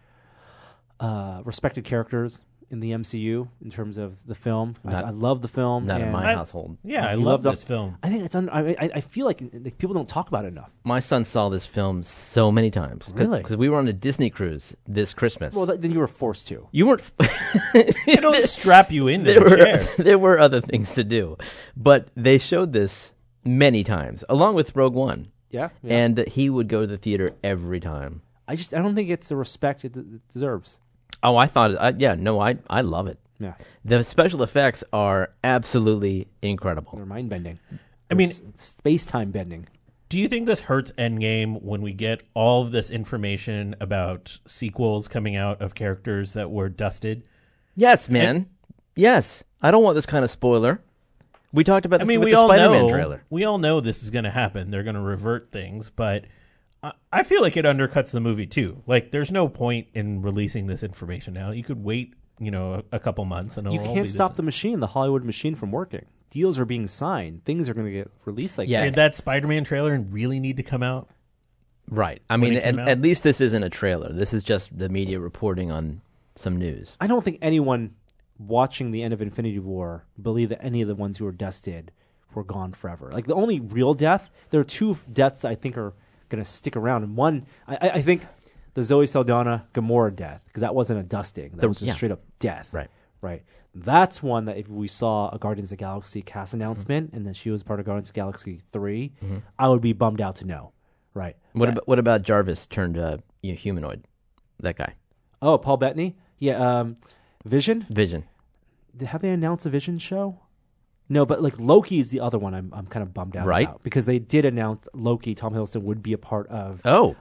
respected characters in the MCU in terms of the film. I love the film. Not in my household. Yeah, I love this film. I think it's I feel like people don't talk about it enough. My son saw this film so many times. Really? Because we were on a Disney cruise this Christmas. Well, then you were forced to. You weren't. They don't strap you into the chair. There were other things to do. But they showed this many times, along with Rogue One. Yeah. And he would go to the theater every time. I don't think it's the respect it deserves. Oh, I thought, I love it. Yeah. The special effects are absolutely incredible. They're mind bending. I mean, space time bending. Do you think this hurts Endgame when we get all of this information about sequels coming out of characters that were dusted? Yes, man. Yes. I don't want this kind of spoiler. We talked about this with the all Spider-Man know, trailer. We all know this is going to happen. They're going to revert things, but I feel like it undercuts the movie too. Like, there's no point in releasing this information now. You could wait, a couple months, and you can't stop the machine, the Hollywood machine, from working. Deals are being signed. Things are going to get released like Yes. Did that Spider-Man trailer really need to come out? Right. I mean, it came out? at least this isn't a trailer. This is just the media reporting on some news. I don't think anyone watching the end of Infinity War believed that any of the ones who were dusted were gone forever. Like, the only real death, there are two deaths I think are going to stick around. And one, I think the Zoe Saldana Gamora death, because that wasn't a dusting. That was a straight up death. Right. That's one that if we saw a Guardians of the Galaxy cast announcement and then she was part of Guardians of the Galaxy 3, I would be bummed out to know. Right. What about Jarvis turned humanoid? That guy. Oh, Paul Bettany? Yeah. Vision? Vision. Have they announced a Vision show? No, but like Loki is the other one I'm kind of bummed out about, because they did announce Loki, Tom Hiddleston, would be a part of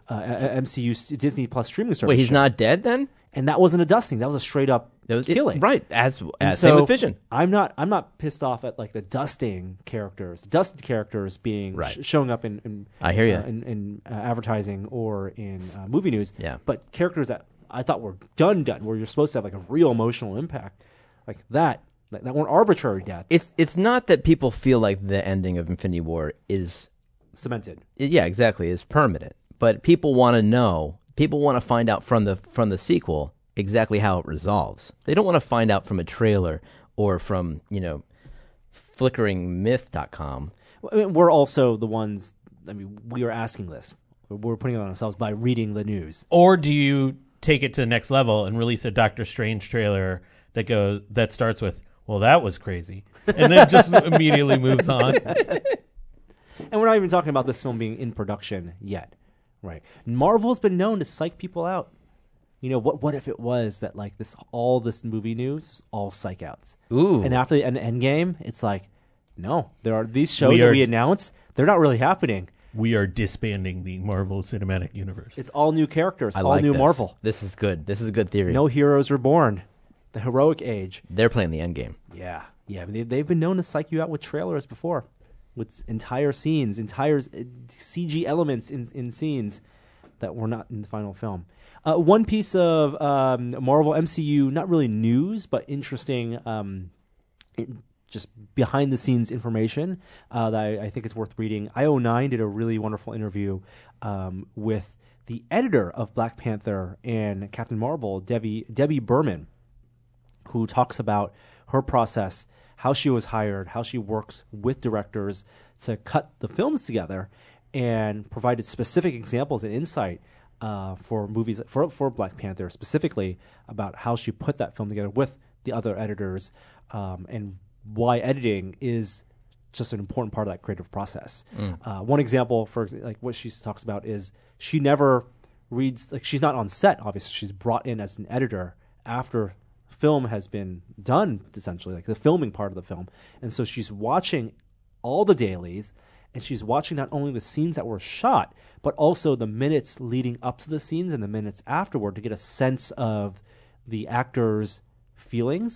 MCU Disney Plus streaming service. Wait, he's show. not dead then? And that wasn't a dusting. That was a straight up killing. Right, as so same with Vision. I'm not pissed off at like the dusting characters, the dusted characters being showing up in I hear you. in advertising or in movie news. Yeah. But characters that I thought were done, where you're supposed to have like a real emotional impact, like that weren't arbitrary deaths. It's not that people feel like the ending of Infinity War is cemented. Yeah, exactly, is permanent. But people want to know. People want to find out from the sequel exactly how it resolves. They don't want to find out from a trailer or from flickeringmyth.com. I mean, we're also the ones. I mean, we are asking this. We're putting it on ourselves by reading the news. Or do you take it to the next level and release a Doctor Strange trailer that starts with, "Well, that was crazy," and then just immediately moves on? And we're not even talking about this film being in production yet, right? Marvel's been known to psych people out. What if it was that like all this movie news was all psych outs? Ooh. And after the end game, it's like, no, there are these shows that we announce, they're not really happening. We are disbanding the Marvel Cinematic Universe. It's all new characters, all like new this. Marvel. This is good. This is a good theory. No heroes reborn. The heroic age. They're playing the end game. Yeah. They've been known to psych you out with trailers before, with entire scenes, entire CG elements in scenes that were not in the final film. One piece of Marvel MCU, not really news, but interesting, just behind the scenes information that I think is worth reading. IO9 did a really wonderful interview with the editor of Black Panther and Captain Marvel, Debbie Berman, who talks about her process, how she was hired, how she works with directors to cut the films together, and provided specific examples and insight for movies, for Black Panther specifically, about how she put that film together with the other editors, and why editing is just an important part of that creative process. One example, for like what she talks about, is she never reads, like, she's not on set, obviously. She's brought in as an editor after film has been done, essentially, like the filming part of the film. And so she's watching all the dailies, and she's watching not only the scenes that were shot, but also the minutes leading up to the scenes and the minutes afterward to get a sense of the actors' feelings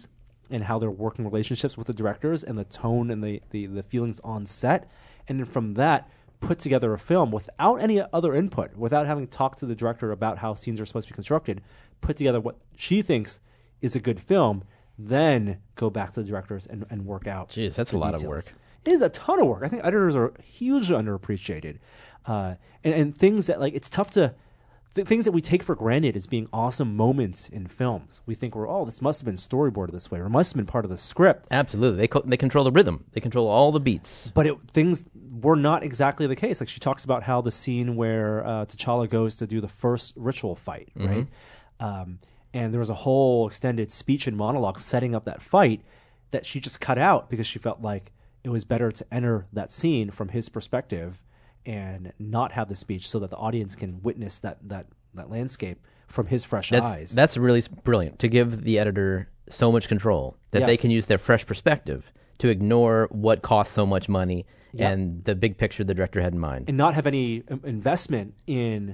and how they're working relationships with the directors and the tone and the feelings on set. And then from that, put together a film without any other input, without having talked to the director about how scenes are supposed to be constructed, put together what she thinks is a good film, then go back to the directors and work out. Jeez, that's a lot of work. It is a ton of work. I think editors are hugely underappreciated. And things that, like, it's tough to... things that we take for granted as being awesome moments in films. We think this must have been storyboarded this way, or must have been part of the script. Absolutely. They control the rhythm. They control all the beats. But things were not exactly the case. Like, she talks about how the scene where T'Challa goes to do the first ritual fight, right? And there was a whole extended speech and monologue setting up that fight that she just cut out because she felt like it was better to enter that scene from his perspective and not have the speech so that the audience can witness that landscape from his fresh eyes. That's really brilliant, to give the editor so much control that they can use their fresh perspective to ignore what costs so much money and the big picture the director had in mind. And not have any investment in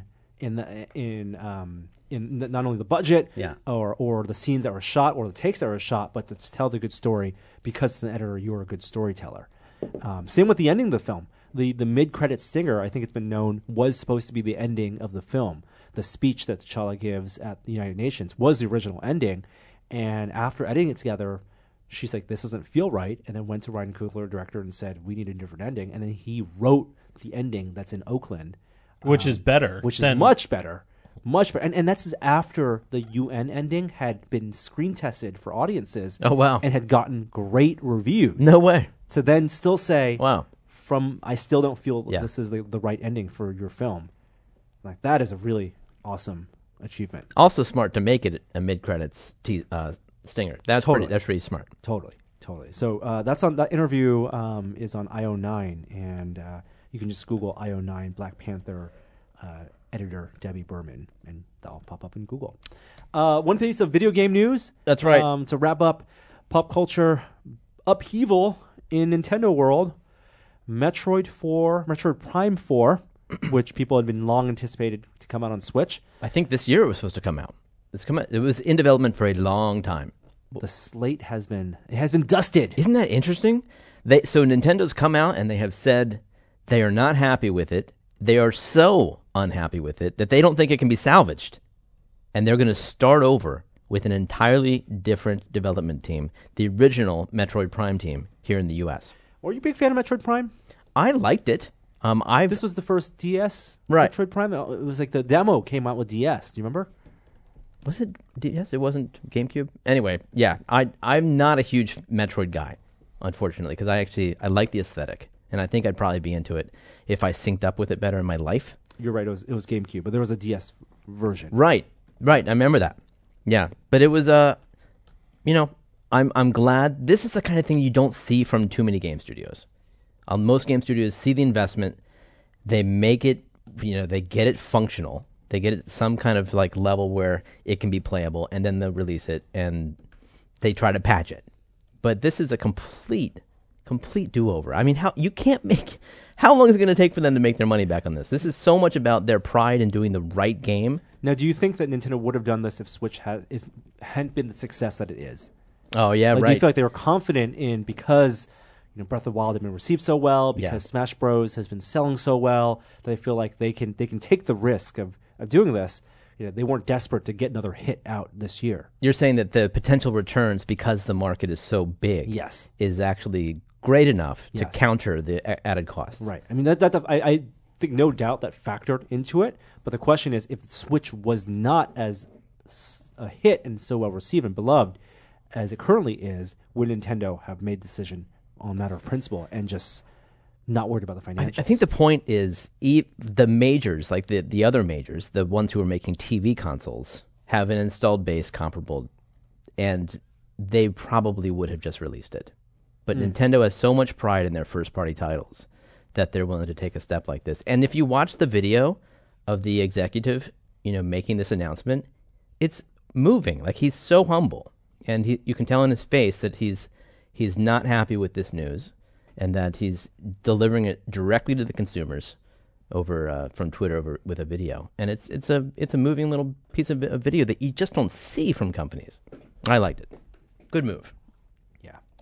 not only the budget or the scenes that were shot or the takes that were shot, but to tell the good story because as an editor, you're a good storyteller. Same with the ending of the film. The mid-credit stinger, I think it's been known, was supposed to be the ending of the film. The speech that T'Challa gives at the United Nations was the original ending. And after editing it together, she's like, this doesn't feel right. And then went to Ryan Coogler, director, and said, we need a different ending. And then he wrote the ending that's in Oakland. Which is better. Which is much better. Much better. And that's after the UN ending had been screen tested for audiences. Oh, wow. And had gotten great reviews. No way. To then still say, wow. I still don't feel this is the right ending for your film. Like, that is a really awesome achievement. Also smart to make it a mid-credits stinger. That's pretty smart. Totally. So that interview is on IO9, and you can just Google IO9 Black Panther editor Debbie Berman, and that'll pop up in Google. One piece of video game news. That's right. To wrap up pop culture upheaval in Nintendo world. Metroid Prime 4, which people had been long anticipated to come out on Switch. I think this year it was supposed to come out. It was in development for a long time. The slate has been dusted. Isn't that interesting? So Nintendo's come out and they have said they are not happy with it. They are so unhappy with it that they don't think it can be salvaged. And they're going to start over with an entirely different development team, the original Metroid Prime team here in the U.S. Were you a big fan of Metroid Prime? I liked it. This was the first DS Metroid Prime. It was like the demo came out with DS. Do you remember? Was it DS? It wasn't GameCube? Anyway, yeah. I'm not a huge Metroid guy, unfortunately, because I like the aesthetic, and I think I'd probably be into it if I synced up with it better in my life. You're right. It was GameCube, but there was a DS version. Right. I remember that. Yeah, but it was I'm glad. This is the kind of thing you don't see from too many game studios. Most game studios see the investment, they make it, they get it functional, they get it some kind of like level where it can be playable, and then they'll release it and they try to patch it. But this is a complete do-over. I mean, how long is it going to take for them to make their money back on this? This is so much about their pride in doing the right game. Now, do you think that Nintendo would have done this if Switch hadn't been the success that it is? Oh, yeah, right. Do you feel like they were confident in because Breath of the Wild had been received so well, because Smash Bros. Has been selling so well, they feel like they can take the risk of doing this? They weren't desperate to get another hit out this year. You're saying that the potential returns, because the market is so big, is actually great enough to counter the added costs. Right. I mean, I think no doubt that factored into it. But the question is, if the Switch was not as a hit and so well received and beloved as it currently is, would Nintendo have made the decision on a matter of principle and just not worried about the financials? I think the point is the majors, like the other majors, the ones who are making TV consoles, have an installed base comparable, and they probably would have just released it. But Nintendo has so much pride in their first-party titles that they're willing to take a step like this. And if you watch the video of the executive, making this announcement, it's moving. Like, he's so humble, and you can tell in his face that he's not happy with this news, and that he's delivering it directly to the consumers over from Twitter with a video. And it's a moving little piece of video that you just don't see from companies. I liked it. Good move.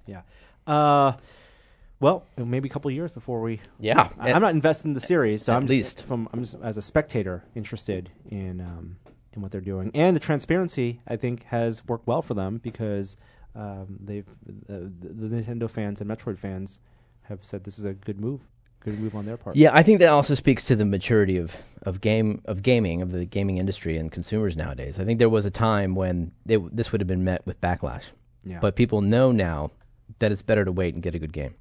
Yeah. Well, maybe a couple of years before we. Yeah. I'm not invested in the series, so At I'm least. just as a spectator interested in what they're doing, and the transparency I think has worked well for them because the Nintendo fans and Metroid fans have said this is a good move on their part. Yeah, I think that also speaks to the maturity of the gaming industry and consumers nowadays. I think there was a time when this would have been met with backlash. Yeah. But people know now that it's better to wait and get a good game.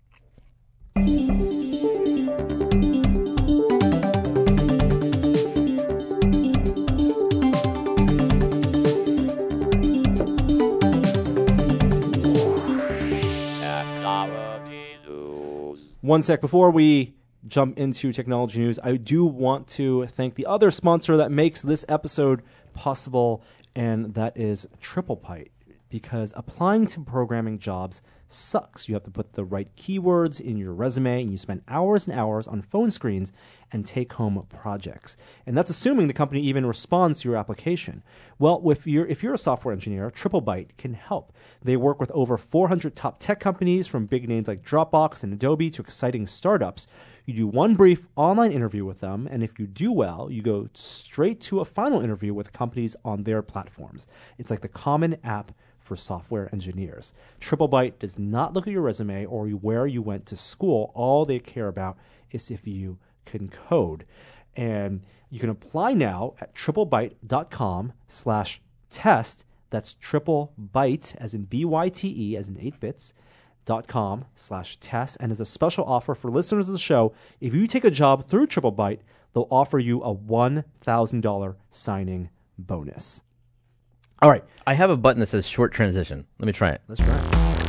One sec before we jump into technology news, I do want to thank the other sponsor that makes this episode possible, and that is TriplePyte. Because applying to programming jobs sucks. You have to put the right keywords in your resume, and you spend hours and hours on phone screens and take-home projects. And that's assuming the company even responds to your application. Well, if you're a software engineer, TripleByte can help. They work with over 400 top tech companies, from big names like Dropbox and Adobe to exciting startups. You do one brief online interview with them, and if you do well, you go straight to a final interview with companies on their platforms. It's like the common app for software engineers. TripleByte does not look at your resume or where you went to school. All they care about is if you can code. And you can apply now at triplebyte.com/test. That's triplebyte, as in BYTE, as in 8 bits, .com/test. And as a special offer for listeners of the show, if you take a job through TripleByte, they'll offer you a $1,000 signing bonus. All right. I have a button that says short transition. Let me try it. Let's try it.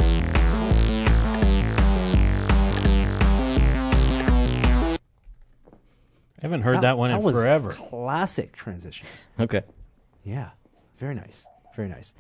I haven't heard that one in was forever. Classic transition. Okay. Yeah. Very nice. Very nice.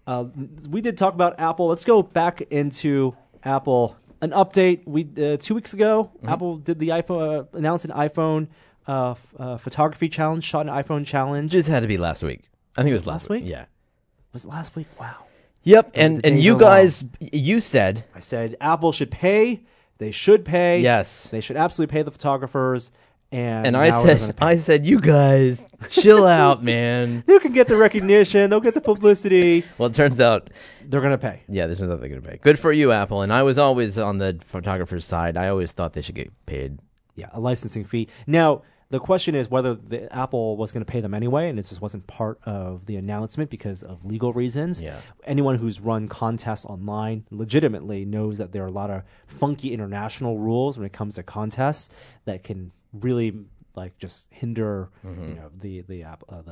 We did talk about Apple. Let's go back into Apple. An update. 2 weeks ago, Apple did the iPhone, announced an iPhone photography challenge, shot an iPhone challenge. This had to be last week. I think it was last week? Yeah. Was it last week? Wow. Yep. The And days you are guys, you said, I said Apple should pay. They should pay. yes. They should absolutely pay the photographers. And And now they're gonna pay. I said, you guys, chill out, man. You can get the recognition. They'll get the publicity. Well, it turns out, They're going to pay. yeah, there's nothing going to pay. Good for you, Apple. And I was always on the photographer's side. I always thought they should get paid. Yeah, a licensing fee. Now, the question is whether the Apple was going to pay them anyway, and it just wasn't part of the announcement because of legal reasons. Yeah. Anyone who's run contests online legitimately knows that there are a lot of funky international rules when it comes to contests that can really just hinder the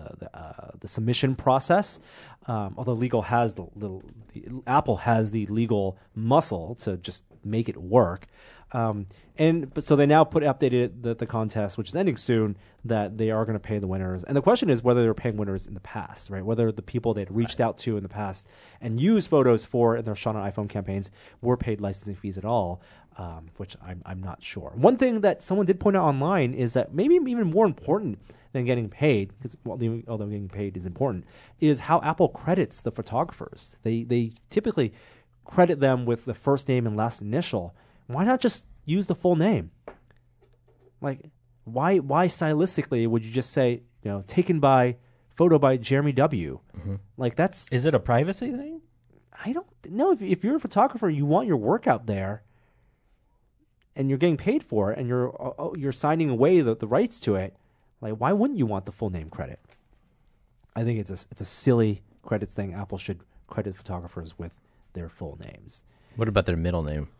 submission process. Although legal has the Apple has the legal muscle to just make it work. But so they now updated the contest, which is ending soon, that they are going to pay the winners. And the question is whether they were paying winners in the past, right? Whether the people they'd reached out to in the past and used photos for in their shot on iPhone campaigns were paid licensing fees at all, which I'm not sure. One thing that someone did point out online is that maybe even more important than getting paid, because although getting paid is important, is how Apple credits the photographers. They typically credit them with the first name and last initial. Why not just use the full name? Like, why stylistically would you just say, taken by photo by Jeremy W? Like, that's... Is it a privacy thing? I don't know. If you're a photographer, you want your work out there, and you're getting paid for it, and you're signing away the rights to it. Like, why wouldn't you want the full name credit? I think it's a silly credits thing. Apple should credit photographers with their full names. What about their middle name?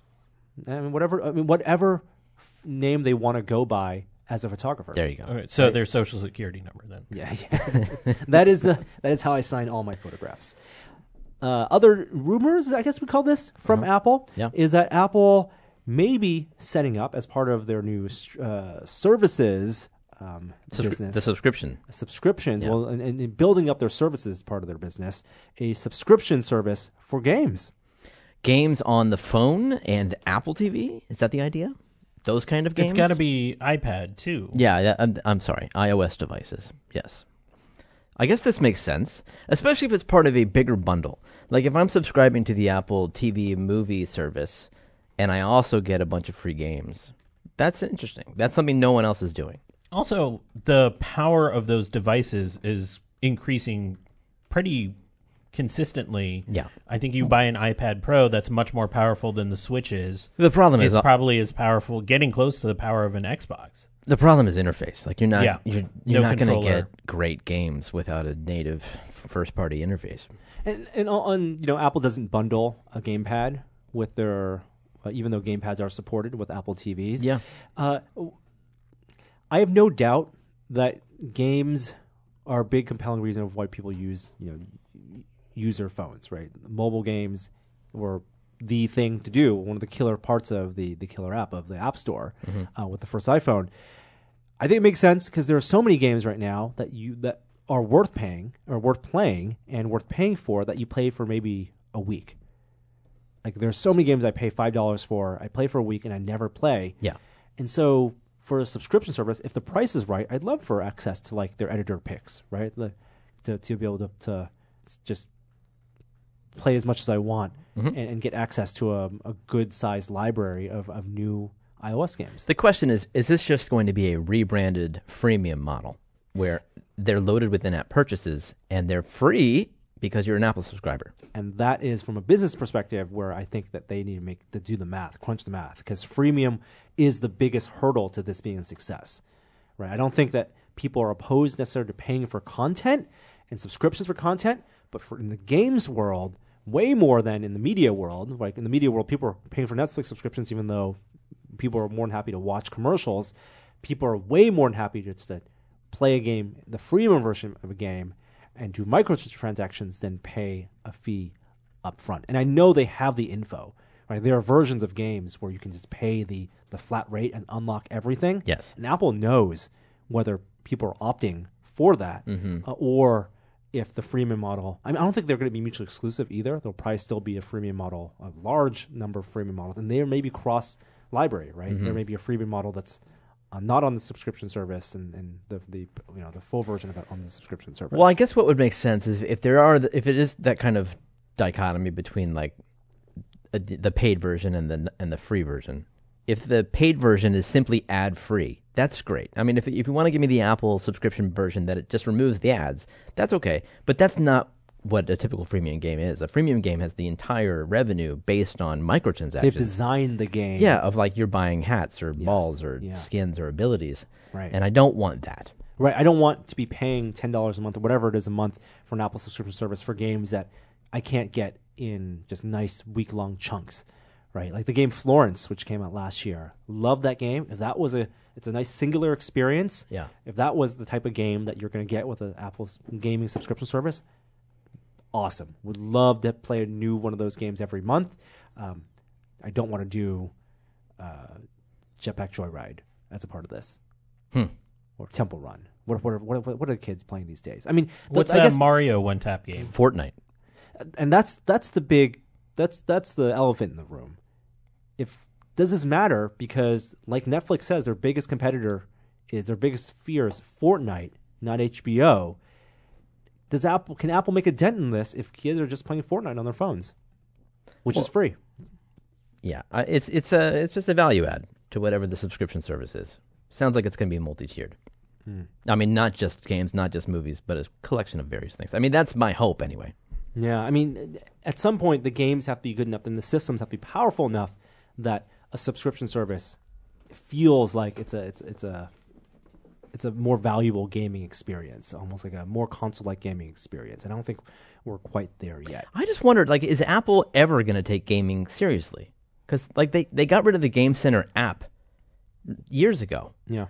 Whatever name they want to go by as a photographer. There you go. All right, so their social security number then. Yeah. that is how I sign all my photographs. Other rumors, I guess we call this, from Apple, is that Apple may be setting up as part of their new services business. The subscription. Subscriptions, Yeah. well, and building up their services part of their business, a subscription service for games. Games on the phone and Apple TV? Is that the idea? Those kind of games? It's got to be iPad too. Yeah, I'm sorry. iOS devices. Yes. I guess this makes sense, especially if it's part of a bigger bundle. Like if I'm subscribing to the Apple TV movie service and I also get a bunch of free games, that's interesting. That's something no one else is doing. Also, the power of those devices is increasing pretty consistently. Yeah. I think you buy an iPad Pro that's much more powerful than the Switch is. The problem is It's probably as powerful, getting close to the power of an Xbox. the problem is interface. Like you're not you're No not going to controller. get great games without a native first party interface. And on Apple doesn't bundle a gamepad with their even though gamepads are supported with Apple TVs. Yeah. I have no doubt that games are a big compelling reason of why people use their phones, right? Mobile games were the thing to do, one of the killer parts of the killer app of the App Store with the first iPhone. I think it makes sense because there are so many games right now that are worth paying or worth playing and worth paying for that you play for maybe a week. Like there's so many games I pay $5 for, I play for a week and I never play. Yeah. And so for a subscription service, if the price is right, I'd love for access to like their editor picks, right? To be able to just play as much as I want and get access to a good sized library of new iOS games. The question is this just going to be a rebranded freemium model where they're loaded with in-app purchases and they're free because you're an Apple subscriber? And that is from a business perspective where I think that they need to do the math, crunch the math, because freemium is the biggest hurdle to this being a success, right? I don't think that people are opposed necessarily to paying for content and subscriptions for content, but in the games world, way more than in the media world. Like in the media world, people are paying for Netflix subscriptions, even though people are more than happy to watch commercials. People are way more than happy to just play a game, the freemium version of a game, and do microtransactions than pay a fee up front. And I know they have the info. Right? There are versions of games where you can just pay the flat rate and unlock everything. Yes. And Apple knows whether people are opting for that or if the freemium model. I don't think they're going to be mutually exclusive either. There'll probably still be a freemium model, a large number of freemium models, and there may be cross-library, right? There may be a freemium model that's not on the subscription service, and the full version of it on the subscription service. Well, I guess what would make sense is if it is that kind of dichotomy between like the paid version and the free version. If the paid version is simply ad free, that's great. I mean, if you want to give me the Apple subscription version that it just removes the ads, that's okay. But that's not what a typical freemium game is. A freemium game has the entire revenue based on microtransactions. They've designed the game. Yeah, of like you're buying hats or balls or skins or abilities. Right. And I don't want that. Right. I don't want to be paying $10 a month or whatever it is a month for an Apple subscription service for games that I can't get in just nice week-long chunks. Right. Like the game Florence, which came out last year. Love that game. If that was it's a nice singular experience. Yeah. If that was the type of game that you're going to get with an Apple gaming subscription service, awesome. Would love to play a new one of those games every month. I don't want to do Jetpack Joyride as a part of this, or Temple Run. What are the kids playing these days? I mean, What's I that guess, Mario one-tap game? Fortnite. and that's the elephant in the room. Does this matter? Because like Netflix says, their biggest competitor their biggest fear is Fortnite, not HBO. Can Apple make a dent in this if kids are just playing Fortnite on their phones, which is free? Yeah, it's just a value add to whatever the subscription service is. Sounds like it's going to be multi-tiered. I mean, not just games, not just movies, but a collection of various things. I mean, that's my hope anyway. Yeah, I mean, at some point the games have to be good enough and the systems have to be powerful enough that a subscription service feels like it's a more valuable gaming experience, almost like a more console-like gaming experience. And I don't think we're quite there yet. I just wondered, like, is Apple ever going to take gaming seriously? Because like they got rid of the Game Center app years ago. Yeah,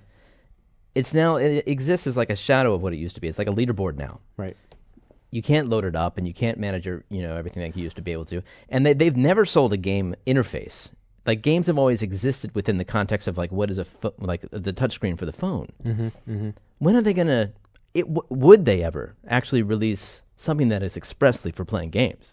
It exists as like a shadow of what it used to be. It's like a leaderboard now. right. You can't load it up, and you can't manage your everything like you used to be able to. And they've never sold a game interface. Like games have always existed within the context of like what is like the touchscreen for the phone. When are they gonna? Would they ever actually release something that is expressly for playing games?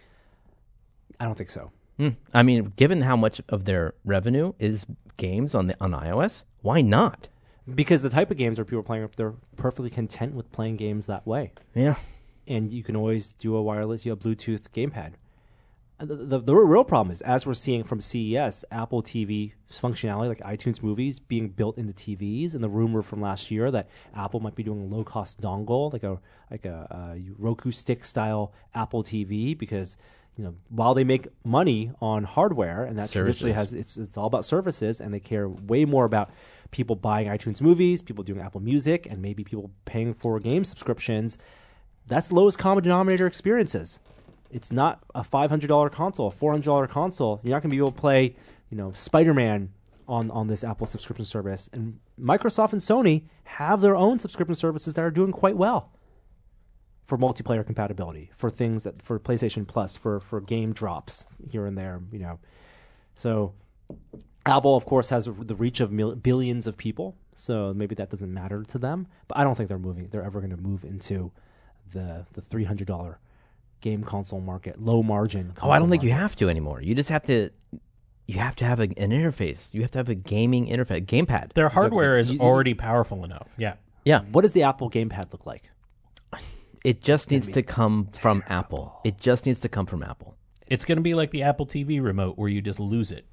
I don't think so. I mean, given how much of their revenue is games on iOS, why not? Because the type of games where people are playing, they're perfectly content with playing games that way. Yeah. And you can always do a Bluetooth gamepad. The real problem is, as we're seeing from CES, Apple TV functionality like iTunes Movies being built into TVs, and the rumor from last year that Apple might be doing a low-cost dongle, like a Roku stick style Apple TV, because while they make money on hardware, and that traditionally it's all about services, and they care way more about people buying iTunes Movies, people doing Apple Music, and maybe people paying for game subscriptions. That's lowest common denominator experiences. It's not a $500 console, a $400 console. You're not going to be able to play, Spider-Man on this Apple subscription service. And Microsoft and Sony have their own subscription services that are doing quite well for multiplayer compatibility, for PlayStation Plus, for game drops here and there, So Apple, of course, has the reach of billions of people, so maybe that doesn't matter to them. But I don't think they're ever going to move into the $300 game console market, low margin console I don't think market. you have to anymore. You just have to. You have to have an interface. You have to have a gaming interface, gamepad. Their hardware is already powerful enough. Yeah. Yeah. What does the Apple gamepad look like? It just needs to come from Apple. It just needs to come from Apple. It's going to be like the Apple TV remote where you just lose it.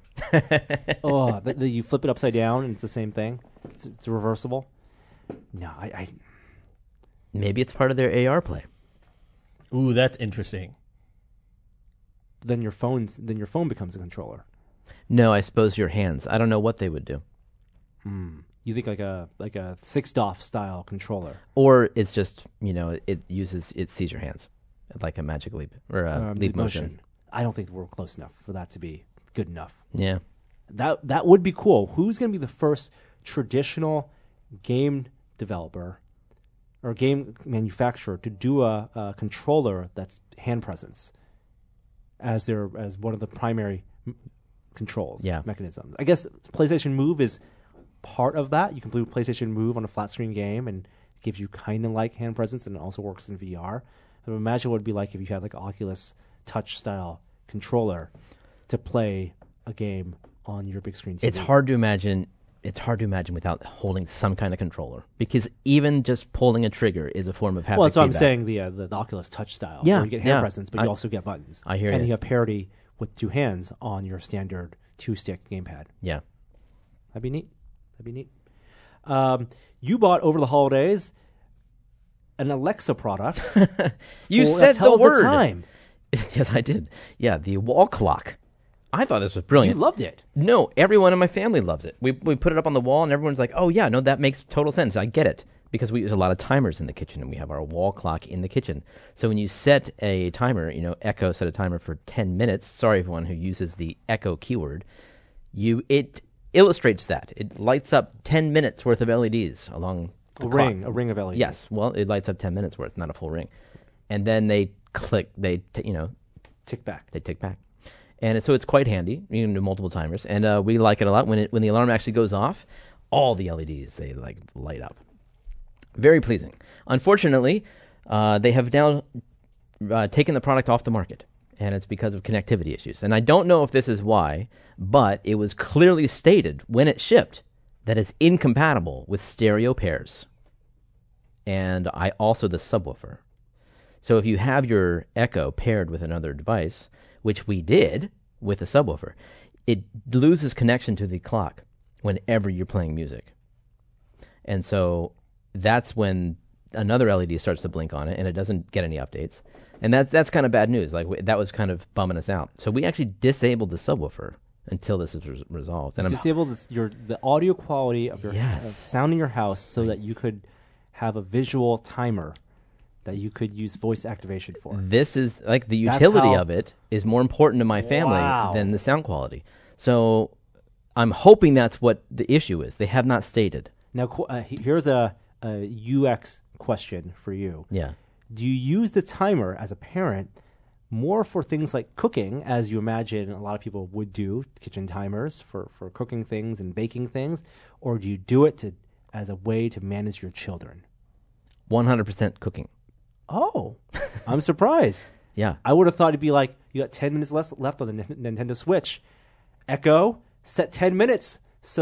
But you flip it upside down and it's the same thing. It's reversible. No, I Maybe it's part of their AR play. Ooh, that's interesting. Then your phone becomes a controller. No, I suppose your hands. I don't know what they would do. You think like a 6DoF style controller, Or it's just it sees your hands, like a Magic Leap or a Leap Motion. I don't think we're close enough for that to be good enough. Yeah. That would be cool. Who's going to be the first traditional game developer or game manufacturer to do a controller that's hand presence as one of the primary controls mechanisms? I guess PlayStation Move is part of that. You can play PlayStation Move on a flat screen game, and it gives you kind of like hand presence, and it also works in VR. So imagine what it'd be like if you had like an Oculus Touch style controller to play a game on your big screen TV. It's hard to imagine. It's hard to imagine without holding some kind of controller, because even just pulling a trigger is a form of haptic Well, that's what I'm feedback. saying. The Oculus Touch style. Yeah, where you get hand yeah. presence, but you also get buttons. I hear and you. you have parity with two hands on your standard 2-stick gamepad. Yeah. That'd be neat. You bought over the holidays an Alexa product. You that said the tells word. time. Yes, I did. Yeah, the wall clock. I thought this was You brilliant. loved it. No, everyone in my family loves it. We put it up on the wall, and everyone's like, "Oh yeah, no, that makes total sense. I get it." Because we use a lot of timers in the kitchen, and we have our wall clock in the kitchen. So when you set a timer, Echo set a timer for 10 minutes. Sorry, everyone who uses the Echo keyword. It illustrates that. It lights up 10 minutes worth of LEDs along the clock. A ring of LEDs. Yes, well, it lights up 10 minutes worth, not a full ring. And then they click, Tick back. they tick back. And so it's quite handy. You can do multiple timers. And we like it a lot. When the alarm actually goes off, all the LEDs, they light up. Very pleasing. Unfortunately, they have now taken the product off the market, and it's because of connectivity issues. And I don't know if this is why, but it was clearly stated when it shipped that it's incompatible with stereo pairs, and also the subwoofer. So if you have your Echo paired with another device, which we did with a subwoofer, it loses connection to the clock whenever you're playing music. And so that's when another LED starts to blink on it, and it doesn't get any updates. And that's kind of bad news. That was kind of bumming us out. So we actually disabled the subwoofer until this is resolved. And Disabled the audio quality of your sound in your house so that you could have a visual timer that you could use voice activation for. This is the utility of it is more important to my family than the sound quality. So I'm hoping that's what the issue is. They have not stated. Now, here's a UX question for you. Yeah. Do you use the timer as a parent more for things like cooking, as you imagine a lot of people would do, kitchen timers for cooking things and baking things, or do you do it as a way to manage your children? 100% cooking. Oh, I'm surprised. Yeah. I would have thought it'd be like, you got 10 minutes left on the Nintendo Switch. Echo, set 10 minutes so that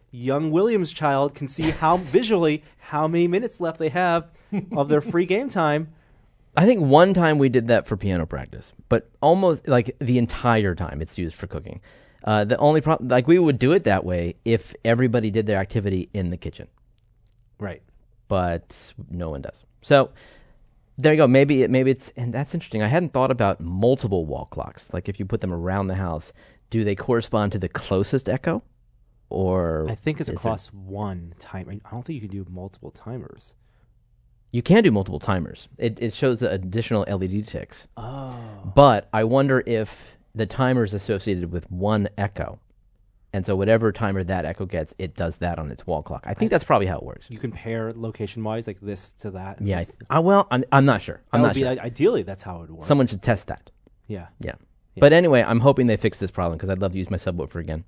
young Williams child can see how many minutes left they have of their free game time. I think one time we did that for piano practice, but almost like the entire time it's used for cooking. The only problem, like we would do it that way if everybody did their activity in the kitchen, Right. but no one does. So there you go. Maybe it's, and that's interesting. I hadn't thought about multiple wall clocks. Like if you put them around the house, do they correspond to the closest echo? Or I think it's is across one time. I don't think you can do multiple timers. You can do multiple timers. It shows the additional LED ticks. Oh. But I wonder if the timer is associated with one echo. And so whatever timer that echo gets, it does that on its wall clock. I think that's probably how it works. You compare location-wise, like this to that. Yeah. Well, I'm not sure. I'm not sure. Ideally, that's how it would work. Someone should test that. Yeah. Yeah. But anyway, I'm hoping they fix this problem because I'd love to use my subwoofer again.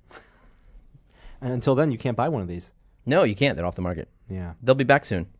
And until then, you can't buy one of these. No, you can't. They're off the market. Yeah. They'll be back soon.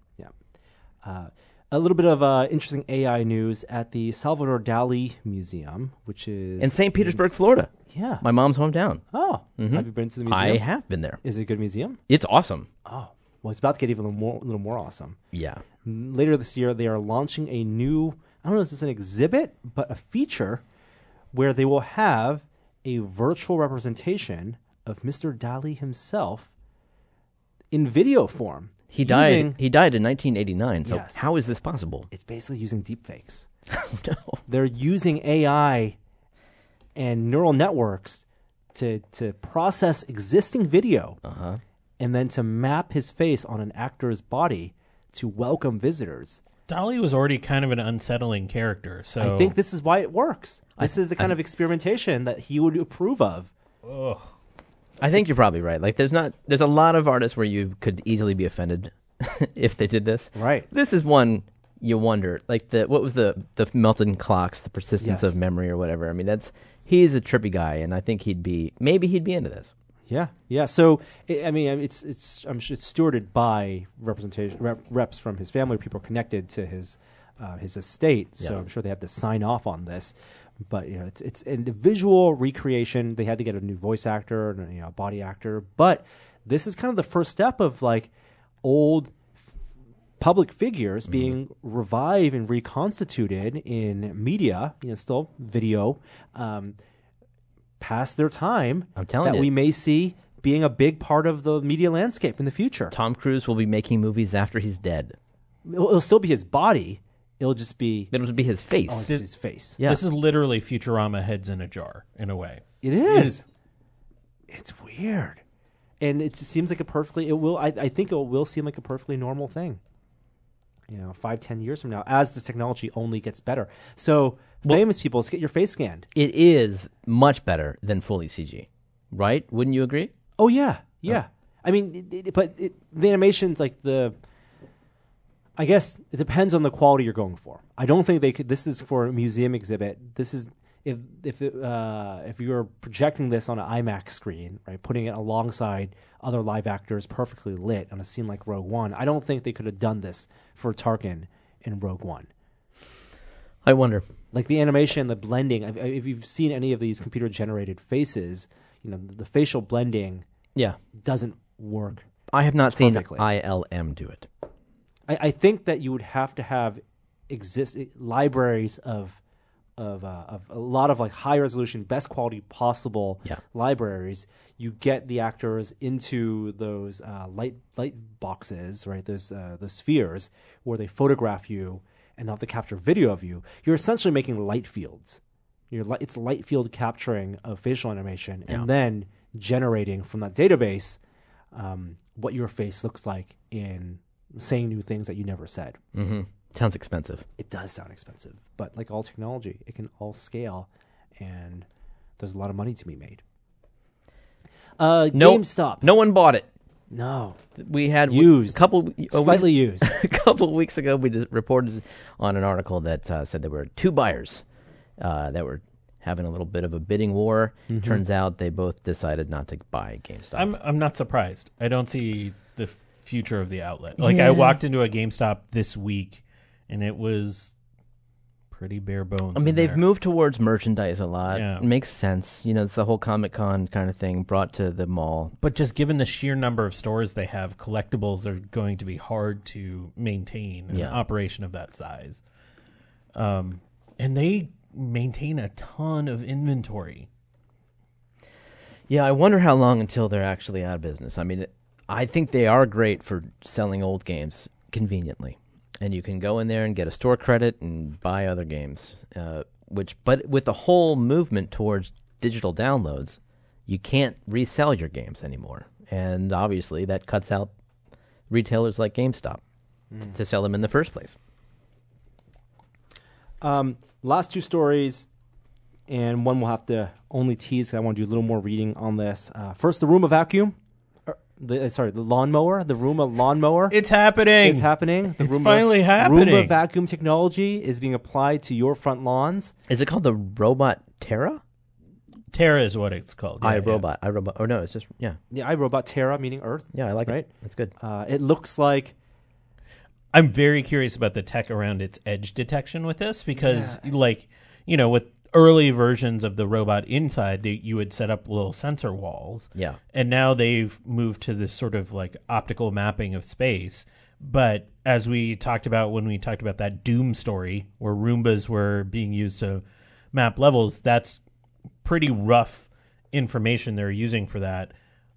A little bit of interesting AI news at the Salvador Dali Museum, which is In St. Petersburg, Florida. Yeah. My mom's hometown. Oh. Have you been to the museum? I have been there. Is it a good museum? It's awesome. Oh. Well, it's about to get even a little more awesome. Yeah. Later this year, they are launching a new, I don't know if it's an exhibit, but a feature where they will have a virtual representation of Mr. Dali himself in video form. He died in 1989, so Yes. how is this possible? It's basically using deepfakes. No. They're using AI and neural networks to process existing video and then to map his face on an actor's body to welcome visitors. Dolly was already kind of an unsettling character, so I think this is why it works. This is the kind of experimentation that he would approve of. Ugh. I think you're probably right. Like, there's a lot of artists where you could easily be offended if they did this. Right. This is one you wonder. Like what was the melting clocks, the persistence Yes. of memory or whatever. I mean, he's a trippy guy, and I think he'd be into this. Yeah. So it's I'm sure it's stewarded by reps from his family, people connected to his estate. So Yeah. I'm sure they have to sign off on this. But it's a visual recreation. They had to get a new voice actor and a body actor. But this is kind of the first step of like old public figures being revived and reconstituted in media. Still video. Past their time, I'm telling that you. we may see being a big part of the media landscape in the future. Tom Cruise will be making movies after he's dead. It'll still be his body. It'll just be It'll be his face. his face. Yeah. This is literally Futurama heads in a jar, in a way. It is. It's weird, and it seems like I think it will seem like a perfectly normal thing. 5-10 years from now, as this technology only gets better. So famous people, let's get your face scanned. It is much better than fully CG, right? Wouldn't you agree? Oh yeah. I mean, the animation's like I guess it depends on the quality you're going for. I don't think they could. This is for a museum exhibit. This is if you're projecting this on an IMAX screen, right, putting it alongside other live actors perfectly lit on a scene like Rogue One. I don't think they could have done this for Tarkin in Rogue One. I wonder. Like the animation, the blending. If you've seen any of these computer-generated faces, the facial blending Yeah. doesn't work. I have not seen Perfectly. ILM do it. I think that you would have to have libraries of a lot of like high resolution, best quality possible libraries. You get the actors into those light boxes, right? Those spheres where they photograph you and have to capture video of you. You're essentially making light fields. It's light field capturing of facial animation, and then generating from that database what your face looks like in saying new things that you never said. Mm-hmm. Sounds expensive. It does sound expensive, but like all technology, it can all scale, and there's a lot of money to be made. GameStop. No one bought it. No. We had Used. slightly used. A couple of weeks ago, we just reported on an article that said there were two buyers that were having a little bit of a bidding war. Turns out they both decided not to buy GameStop. I'm not surprised. I don't see the future of the outlet. Like I walked into a GameStop this week, and it was pretty bare bones. I mean, in they've there. moved towards merchandise a lot. Yeah. It makes sense. You know, it's the whole Comic-Con kind of thing brought to the mall. But just given the sheer number of stores they have, collectibles are going to be hard to maintain an operation of that size. And they maintain a ton of inventory. Yeah, I wonder how long until they're actually out of business. I mean, I think they are great for selling old games conveniently. And you can go in there and get a store credit and buy other games. But with the whole movement towards digital downloads, you can't resell your games anymore. And obviously that cuts out retailers like GameStop to sell them in the first place. Last two stories, and one we'll have to only tease because I want to do a little more reading on this. First, the Roomba vacuum. The lawnmower. The Roomba lawnmower. It's happening. It's happening. The It's finally happening. Roomba vacuum technology is being applied to your front lawns. Is it called the Robot Terra? Terra is what it's called. Yeah, iRobot. iRobot. Oh, no, it's just, Yeah, iRobot Terra, meaning Earth. Yeah, I like right? it. That's good. It looks like... I'm very curious about the tech around its edge detection with this because, with early versions of the robot inside, you would set up little sensor walls. Yeah. And now they've moved to this sort of like optical mapping of space. But as we talked about when we talked about that Doom story where Roombas were being used to map levels, that's pretty rough information they're using for that.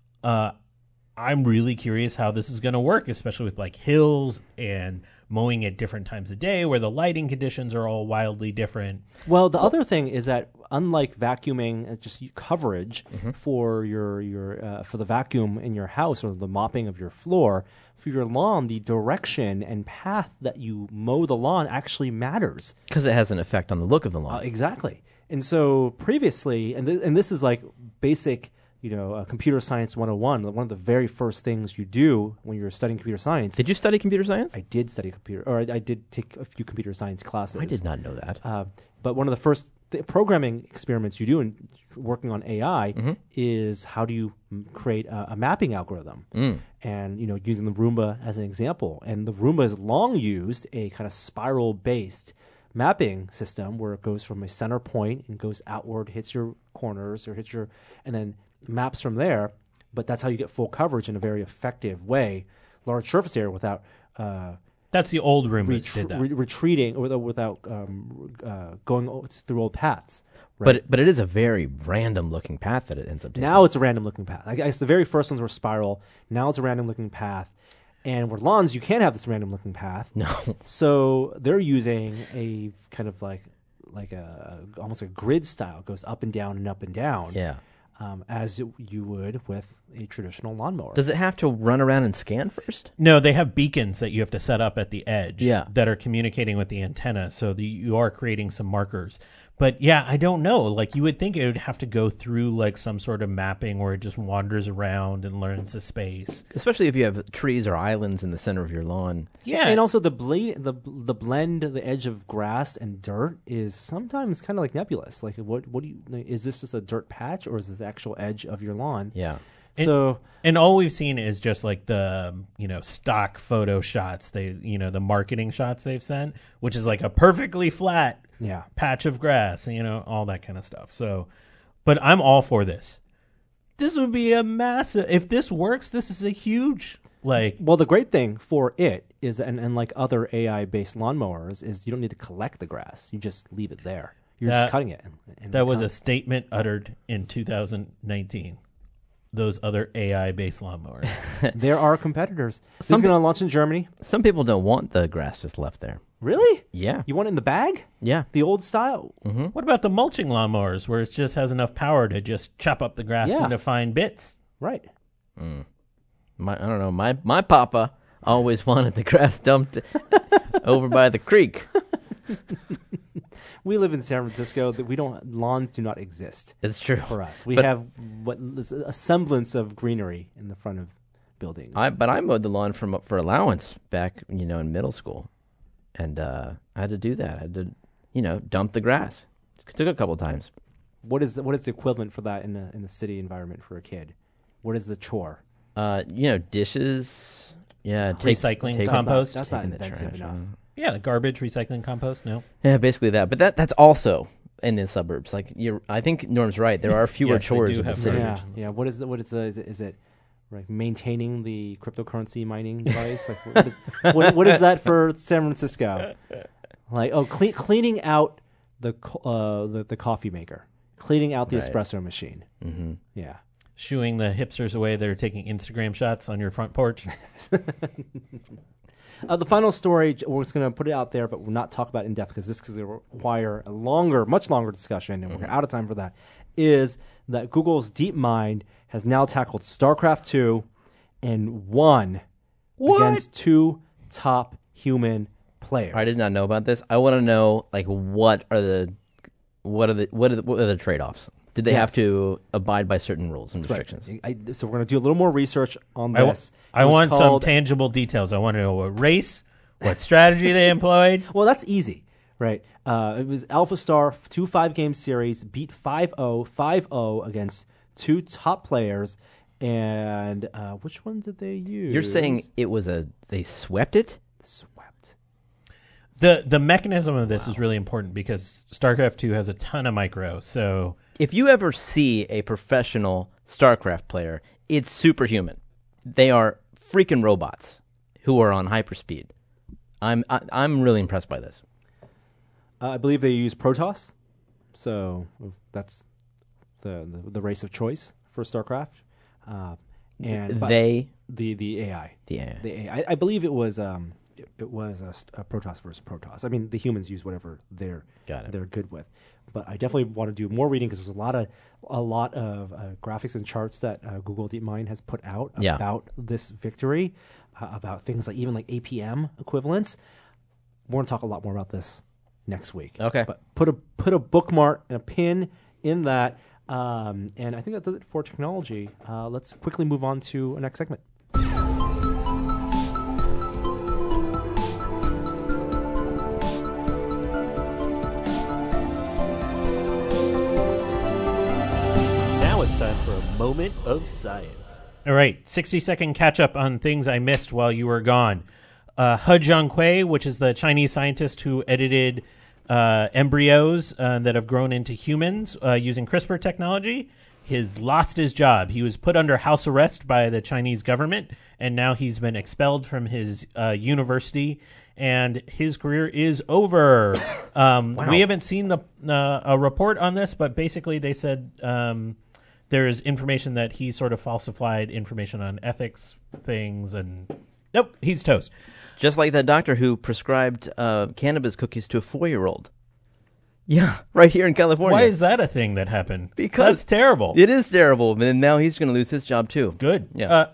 I'm really curious how this is going to work, especially with like hills and mowing at different times of day where the lighting conditions are all wildly different. Well, the other thing is that unlike vacuuming, just coverage for your for the vacuum in your house or the mopping of your floor, for your lawn, the direction and path that you mow the lawn actually matters. Because it has an effect on the look of the lawn. Exactly. And so previously, and this is like basic, computer science 101, one of the very first things you do when you're studying computer science. Did you study computer science? I did study I did take a few computer science classes. I did not know that. But one of the first programming experiments you do in working on AI is how do you create a mapping algorithm? And, using the Roomba as an example. And the Roomba has long used a kind of spiral-based mapping system where it goes from a center point and goes outward, hits your corners or and then maps from there. But that's how you get full coverage in a very effective way, large surface area without that's the old Roomba did that. retreating or without going through old paths. Right? But it is a very random looking path that it ends up taking. Now it's a random looking path. I guess the very first ones were spiral. Now it's a random looking path. And with lawns, you can't have this random looking path. No. So they're using a kind of like almost a grid style. It goes up and down and up and down. Yeah. As you would with a traditional lawnmower. Does it have to run around and scan first? No, they have beacons that you have to set up at the edge that are communicating with the antenna, so you are creating some markers. But yeah, I don't know. Like you would think it would have to go through like some sort of mapping where it just wanders around and learns the space. Especially if you have trees or islands in the center of your lawn. Yeah, and also the blend, the edge of grass and dirt is sometimes kind of like nebulous. Like what do you? Is this just a dirt patch or is this the actual edge of your lawn? Yeah. And all we've seen is just like the stock photo shots the marketing shots they've sent, which is like a perfectly flat patch of grass, all that kind of stuff. So, but I'm all for this. This would be a massive. If this works, this is a huge Well, the great thing for it is, and like other AI-based lawnmowers, is you don't need to collect the grass. You just leave it there. You're just cutting it. That was a statement uttered in 2019. Those other AI-based lawnmowers. There are competitors. This is going to launch in Germany. Some people don't want the grass just left there. Really? Yeah. You want it in the bag? Yeah. The old style? Mm-hmm. What about the mulching lawnmowers where it just has enough power to just chop up the grass into fine bits? Right. I don't know. My papa always wanted the grass dumped over by the creek. We live in San Francisco. Lawns do not exist. It's true for us. We have what is a semblance of greenery in the front of buildings. But I mowed the lawn for allowance back, in middle school, and I had to do that. I had to, dump the grass. It took a couple times. What is the equivalent for that in the city environment for a kid? What is the chore? Dishes. Yeah, recycling, compost. That's not inventive enough. Yeah, garbage, recycling, compost. No. Yeah, basically that. But that's also in the suburbs. Like I think Norm's right. There are fewer Yes, they chores do in the have city. garbage. Yeah. What is it right, maintaining the cryptocurrency mining device? Like, what what is that for San Francisco? Like, cleaning out the coffee maker, cleaning out the Right. espresso machine. Mm-hmm. Yeah. Shooing the hipsters away that are taking Instagram shots on your front porch. The final story, we're just going to put it out there, but we'll not talk about it in depth because this is going to require a much longer discussion, and we're out of time for that, is that Google's DeepMind has now tackled StarCraft 2 and won against 2 top human players. I did not know about this. I want to know like what are the trade-offs? Did they have Yes. to abide by certain rules and Right. restrictions? So we're going to do a little more research on I this. I It was want some called- tangible details. I want to know what race, what strategy they employed. Well, that's easy, right? It was Alpha Star 2 5-game series, beat 5-0 against 2 top players. And which ones did they use? You're saying it was they swept it? Swept. The mechanism of this is really important because StarCraft 2 has a ton of micro. So If you ever see a professional StarCraft player, it's superhuman. They are freaking robots who are on hyperspeed. I'm really impressed by this. I believe they use Protoss, so that's the race of choice for StarCraft. But They the AI. the AI. The AI. I believe it was a Protoss versus Protoss. I mean, the humans use whatever they're good with. But I definitely want to do more reading because there's a lot of graphics and charts that Google DeepMind has put out about this victory, about things like even like APM equivalents. We're going to talk a lot more about this next week. Okay. But put a bookmark and a pin in that. And I think that does it for technology. Let's quickly move on to our next segment. Now it's time for a moment of science. all right, 60-second catch up on things I missed while you were gone. He Jiankui, which is the Chinese scientist who edited embryos that have grown into humans using CRISPR technology, has lost his job. He was put under house arrest by the Chinese government, and now he's been expelled from his university, and his career is over. We haven't seen a report on this, but basically they said there's information that he sort of falsified information on ethics things, and nope, he's toast. Just like that doctor who prescribed cannabis cookies to a 4-year-old. Yeah, right here in California. Why is that a thing that happened? Because that's terrible. It is terrible, and now he's going to lose his job too. Good.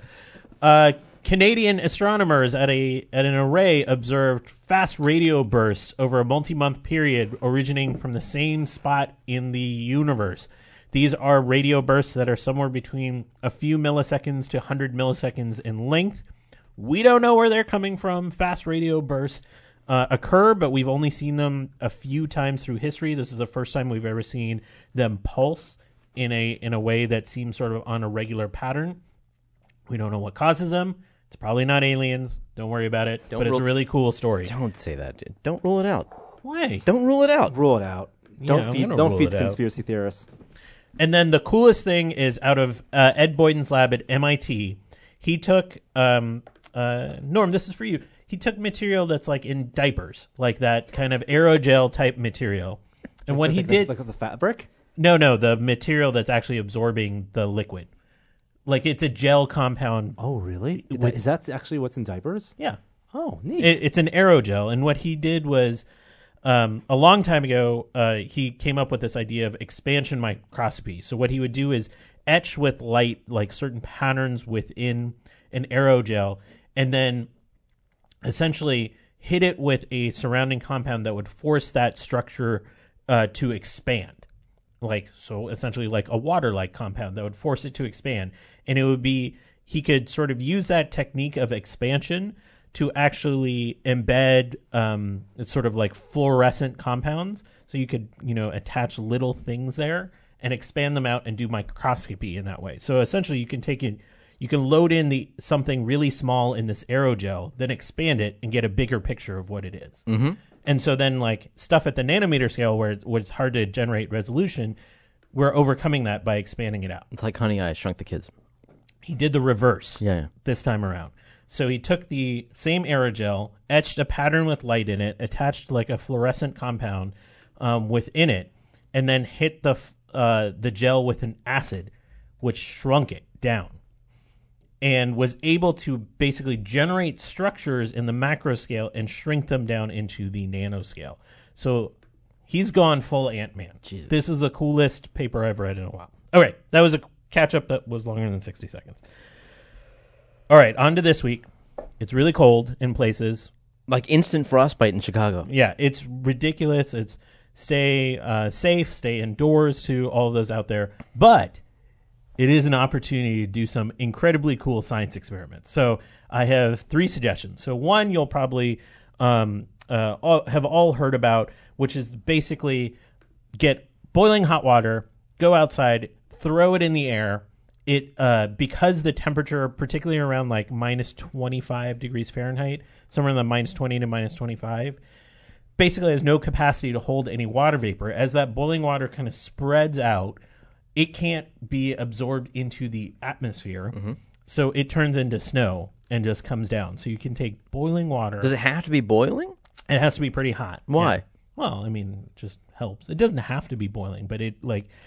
Yeah. Canadian astronomers at an array observed fast radio bursts over a multi-month period originating from the same spot in the universe. These are radio bursts that are somewhere between a few milliseconds to 100 milliseconds in length. We don't know where they're coming from. Fast radio bursts occur, but we've only seen them a few times through history. This is the first time we've ever seen them pulse in a way that seems sort of on a regular pattern. We don't know what causes them. It's probably not aliens. Don't worry about it. But it's a really cool story. Don't say that, dude. Don't rule it out. Why? Don't rule it out. Rule it out. Yeah, I'm gonna Don't rule feed it the out. conspiracy theorists. And then the coolest thing is out of Ed Boyden's lab at MIT. He took Norm. This is for you. He took material that's like in diapers, like that kind of aerogel type material. And what he did, like the fabric. no, the material that's actually absorbing the liquid, like it's a gel compound. Oh, really? With- Is that actually what's in diapers? Yeah, Oh, neat. it's an aerogel. And what he did was, a long time ago, he came up with this idea of expansion microscopy. So what he would do is etch with light like certain patterns within an aerogel, and then essentially hit it with a surrounding compound that would force that structure to expand. So essentially like a water-like compound that would force it to expand. And it would be, he could sort of use that technique of expansion to actually embed it's sort of like fluorescent compounds. So you could, attach little things there and expand them out and do microscopy in that way. So essentially you can take it, you can load in something really small in this aerogel, then expand it and get a bigger picture of what it is. Mm-hmm. And so then like stuff at the nanometer scale where it's hard to generate resolution, we're overcoming that by expanding it out. It's like Honey, I Shrunk the Kids. He did the reverse Yeah. this time around. So he took the same aerogel, etched a pattern with light in it, attached like a fluorescent compound within it, and then hit the gel with an acid, which shrunk it down, and was able to basically generate structures in the macro scale and shrink them down into the nanoscale. So he's gone full Ant-Man. Jesus. This is the coolest paper I've read in a while. All right, that was a catch-up that was longer than 60 seconds. All right, on to this week. It's really cold in places. Like instant frostbite in Chicago. Yeah, it's ridiculous. It's stay safe, stay indoors to all of those out there. But it is an opportunity to do some incredibly cool science experiments. So I have 3 suggestions. So one you'll probably have all heard about, which is basically get boiling hot water, go outside, throw it in the air. It because the temperature, particularly around like minus 25 degrees Fahrenheit, somewhere in the minus 20 to minus 25, basically has no capacity to hold any water vapor. As that boiling water kind of spreads out, it can't be absorbed into the atmosphere. Mm-hmm. So it turns into snow and just comes down. So you can take boiling water. Does it have to be boiling? It has to be pretty hot. Why? Yeah. Well, I mean, it just helps. It doesn't have to be boiling, but it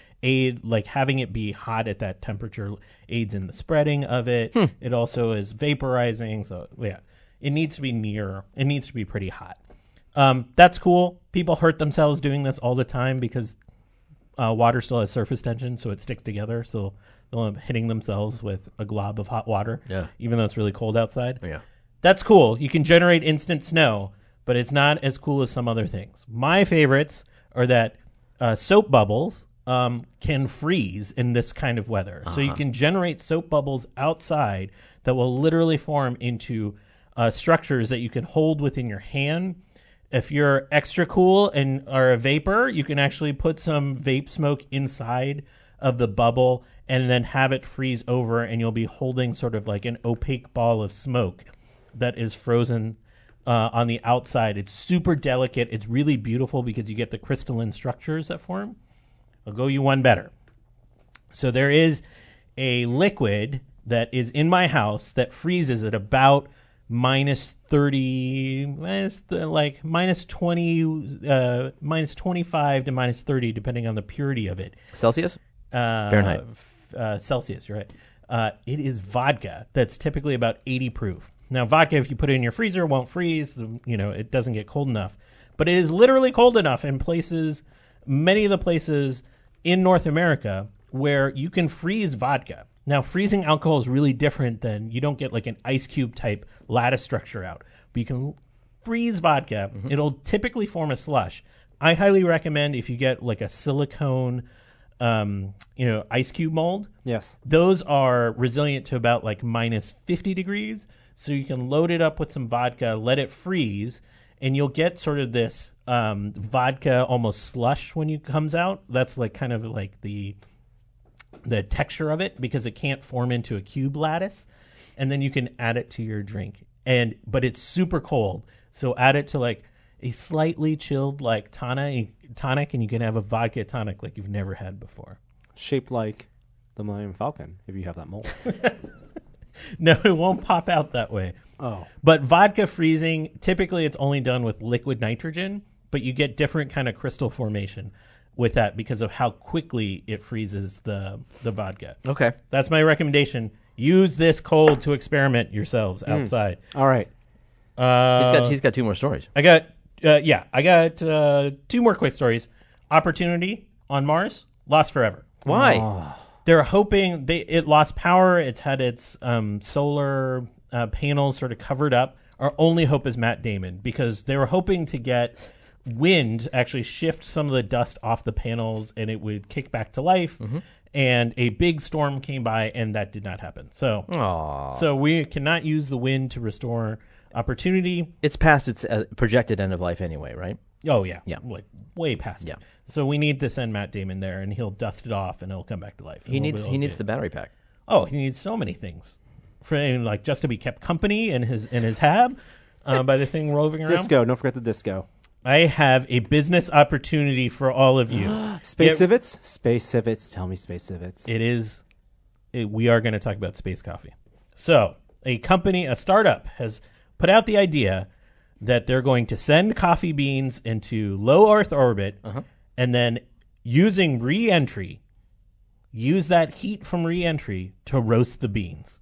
having it be hot at that temperature aids in the spreading of it. It also is vaporizing. So yeah, it needs to be pretty hot. That's cool. People hurt themselves doing this all the time because water still has surface tension, so it sticks together. So they'll end up hitting themselves with a glob of hot water, even though it's really cold outside. Yeah. That's cool. You can generate instant snow, but it's not as cool as some other things. My favorites are that soap bubbles can freeze in this kind of weather. So you can generate soap bubbles outside that will literally form into structures that you can hold within your hand. If you're extra cool and are a vapor, you can actually put some vape smoke inside of the bubble and then have it freeze over, and you'll be holding sort of like an opaque ball of smoke that is frozen on the outside. It's super delicate. It's really beautiful because you get the crystalline structures that form. I'll go you one better. So there is a liquid that is in my house that freezes at about minus 30, minus 20, minus 25 to minus 30, depending on the purity of it. Celsius? Fahrenheit. Celsius, you're right. It is vodka that's typically about 80 proof. Now, vodka, if you put it in your freezer, won't freeze. It doesn't get cold enough. But it is literally cold enough in places, many of the places in North America, where you can freeze vodka. Now, freezing alcohol is really different than, you don't get like an ice cube type lattice structure out. But you can freeze vodka. Mm-hmm. It'll typically form a slush. I highly recommend if you get like a silicone ice cube mold. Yes. Those are resilient to about like minus 50 degrees. So you can load it up with some vodka, let it freeze, and you'll get sort of this vodka almost slush when it comes out. That's like kind of like the texture of it, because it can't form into a cube lattice. And then you can add it to your drink. But it's super cold. So add it to like a slightly chilled like tonic, and you can have a vodka tonic like you've never had before. Shaped like the Millennium Falcon, if you have that mold. No, it won't pop out that way. Oh. But vodka freezing, typically it's only done with liquid nitrogen, but you get different kind of crystal formation with that because of how quickly it freezes the vodka. Okay. That's my recommendation. Use this cold to experiment yourselves outside. All right. He's got 2 more stories. I got 2 more quick stories. Opportunity on Mars, lost forever. Why? Oh. They're hoping it lost power. It's had its solar panels sort of covered up. Our only hope is Matt Damon, because they were hoping to get wind actually shift some of the dust off the panels and it would kick back to life. Mm-hmm. And a big storm came by and that did not happen. So we cannot use the wind to restore Opportunity. It's past its projected end of life anyway, right? Oh, yeah. Yeah. Like way past Yeah. it. So we need to send Matt Damon there and he'll dust it off and it'll come back to life. He needs the battery pack. Oh, he needs so many things. for like just to be kept company in his hab by the thing roving around. Disco. Don't forget the disco. I have a business opportunity for all of you. Space civets. Space civets. Tell me, space civets. We are going to talk about space coffee. So a startup has put out the idea that they're going to send coffee beans into low Earth orbit and then using re-entry, use that heat from re-entry to roast the beans.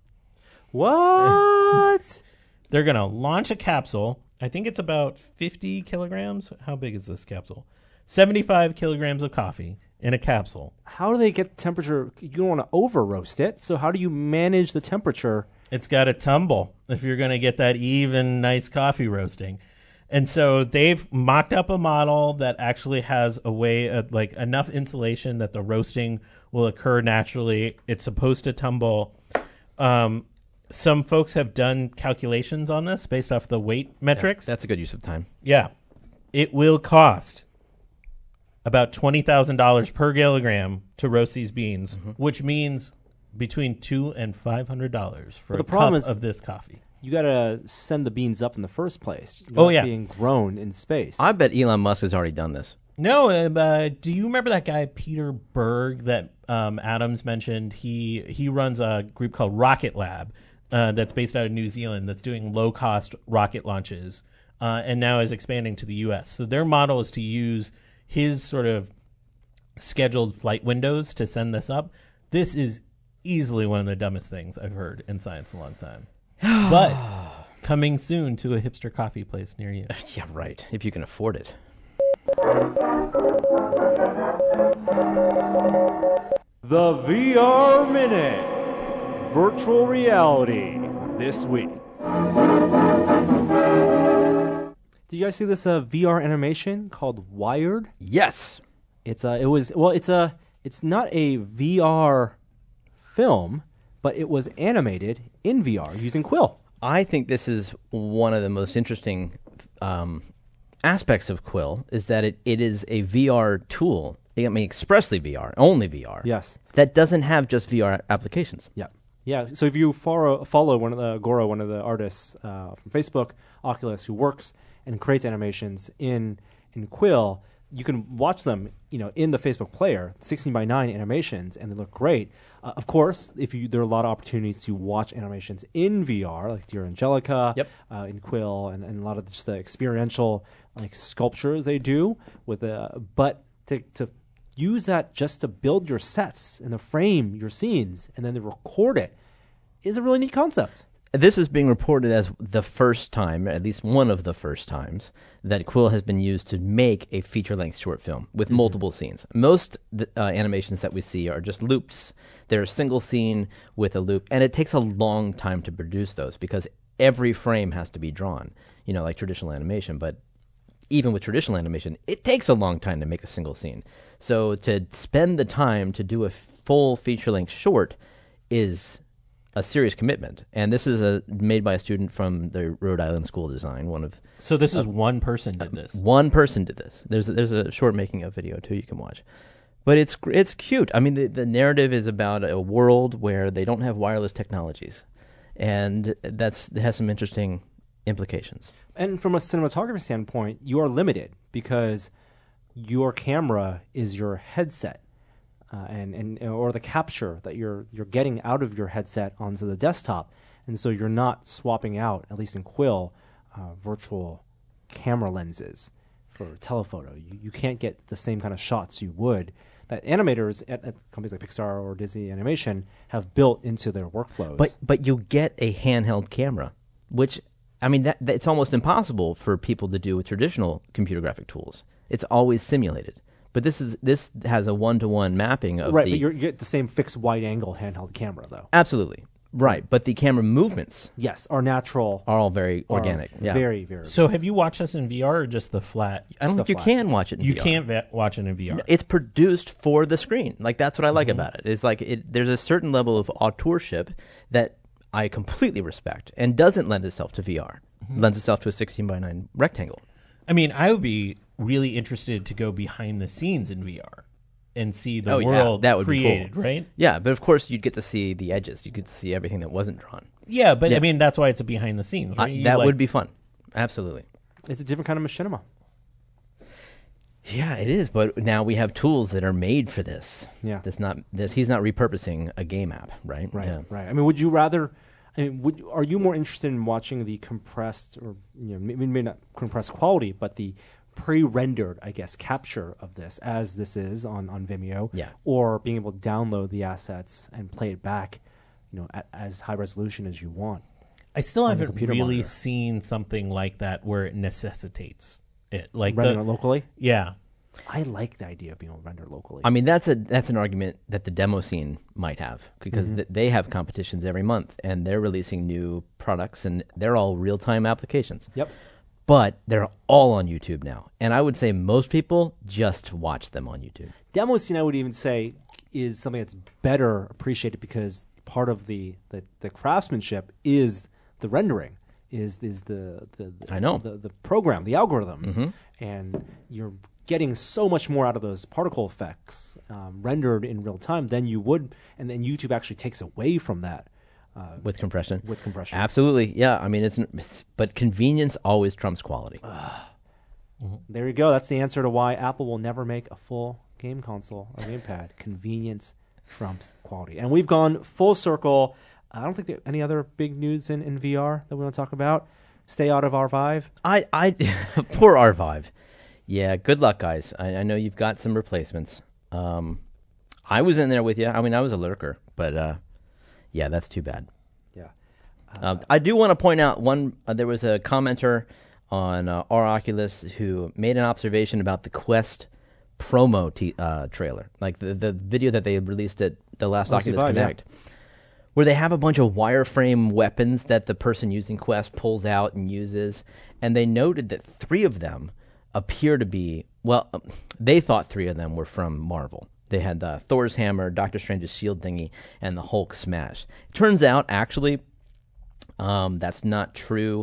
What? They're going to launch a capsule. I think it's about 50 kilograms. How big is this capsule? 75 kilograms of coffee in a capsule. How do they get temperature? You don't want to over roast it. So how do you manage the temperature? It's got to tumble if you're going to get that even nice coffee roasting. And so they've mocked up a model that actually has a way of like enough insulation that the roasting will occur naturally. It's supposed to tumble. Some folks have done calculations on this based off the weight metrics. That's a good use of time. Yeah. It will cost about $20,000 per kilogram to roast these beans, which means between $200 and $500 for a cup of this coffee. You got to send the beans up in the first place. You're not being grown in space. I bet Elon Musk has already done this. No, do you remember that guy Peter Berg that Adams mentioned? He runs a group called Rocket Lab that's based out of New Zealand that's doing low-cost rocket launches and now is expanding to the U.S. So their model is to use his sort of scheduled flight windows to send this up. This is easily one of the dumbest things I've heard in science in a long time. But coming soon to a hipster coffee place near you. Yeah, right. If you can afford it. The VR Minute. Virtual reality this week. Did you guys see this VR animation called Wired? Yes. It's not a VR film, but it was animated in VR using Quill. I think this is one of the most interesting aspects of Quill is that it is a VR tool. I mean, expressly VR, only VR. Yes. That doesn't have just VR applications. Yeah. Yeah. So if you follow one of the artists from Facebook, Oculus, who works and creates animations in Quill, you can watch them, in the Facebook player, 16:9 animations, and they look great. Of course, there are a lot of opportunities to watch animations in VR, like Dear Angelica, in Quill, and a lot of just the experiential like sculptures they do with but to use that just to build your sets and to frame your scenes and then to record it is a really neat concept. This is being reported as the first time, at least one of the first times, that Quill has been used to make a feature-length short film with multiple scenes. Most animations that we see are just loops. They're a single scene with a loop, and it takes a long time to produce those because every frame has to be drawn, like traditional animation. But even with traditional animation, it takes a long time to make a single scene. So to spend the time to do a full feature-length short is a serious commitment, and this is made by a student from the Rhode Island School of Design. So this is one person did this. One person did this. There's a short making of video too you can watch, but it's cute. I mean, the narrative is about a world where they don't have wireless technologies, and it has some interesting implications. And from a cinematography standpoint, you are limited because your camera is your headset. Or the capture that you're getting out of your headset onto the desktop, and so you're not swapping out, at least in Quill, virtual camera lenses for telephoto. You can't get the same kind of shots you would that animators at companies like Pixar or Disney Animation have built into their workflows. But you get a handheld camera, which that it's almost impossible for people to do with traditional computer graphic tools. It's always simulated. But this has a one-to-one mapping of but you get the same fixed wide-angle handheld camera, though. Absolutely. Right. But the camera movements... Yes, are natural. Are all very organic. Yeah. Very, very. So have you watched this in VR or just the flat? I don't think you can watch it in VR. You can't watch it in VR. No, it's produced for the screen. Like, that's what I like about it. It's like there's a certain level of auteurship that I completely respect and doesn't lend itself to VR. Lends itself to a 16:9 rectangle. I mean, I would be really interested to go behind the scenes in VR. and see the Oh, yeah, world that would be created, cool. right? Yeah, but of course you'd get to see the edges. You get to see everything that wasn't drawn. Yeah, but Yeah. I mean that's why it's a behind the scenes. Right? That would be fun. Absolutely. It's a different kind of machinima. Yeah, it is. But now we have tools that are made for this. Yeah. He's not repurposing a game app, right? Right, Yeah. right. I mean, would you rather? I mean, are you more interested in watching the compressed, or maybe not compressed quality, but the pre-rendered, I guess, capture of this, as this is on Vimeo, Yeah. or being able to download the assets and play it back, as high resolution as you want? I still on the haven't computer really monitor. seen something like that where it necessitates it. Like Render it locally. yeah. I like the idea of being able to render locally. I mean, that's an argument that the demo scene might have, because they have competitions every month and they're releasing new products and they're all real-time applications. Yep. But they're all on YouTube now. And I would say most people just watch them on YouTube. Demo scene, I would even say, is something that's better appreciated because part of the craftsmanship is the rendering, is the I know. the program, the algorithms, and you're getting so much more out of those particle effects rendered in real time than you would, and then YouTube actually takes away from that With compression. with compression. Absolutely. Yeah. I mean, but convenience always trumps quality. There you go. That's the answer to why Apple will never make a full game console or gamepad. Convenience trumps quality. And we've gone full circle. I don't think there any other big news in VR that we want to talk about. Stay out of R5. I poor R5. Yeah, good luck, guys. I know you've got some replacements. I was in there with you. I mean, I was a lurker, but yeah, that's too bad. Yeah. I do want to point out one. There was a commenter on our Oculus who made an observation about the Quest promo trailer, like the video that they released at the last Oculus OC5, Connect, where they have a bunch of wireframe weapons that the person using Quest pulls out and uses, and they noted that 3 of them appear to be, they thought 3 of them were from Marvel. They had Thor's hammer, Doctor Strange's shield thingy, and the Hulk smash. Turns out, actually, that's not true.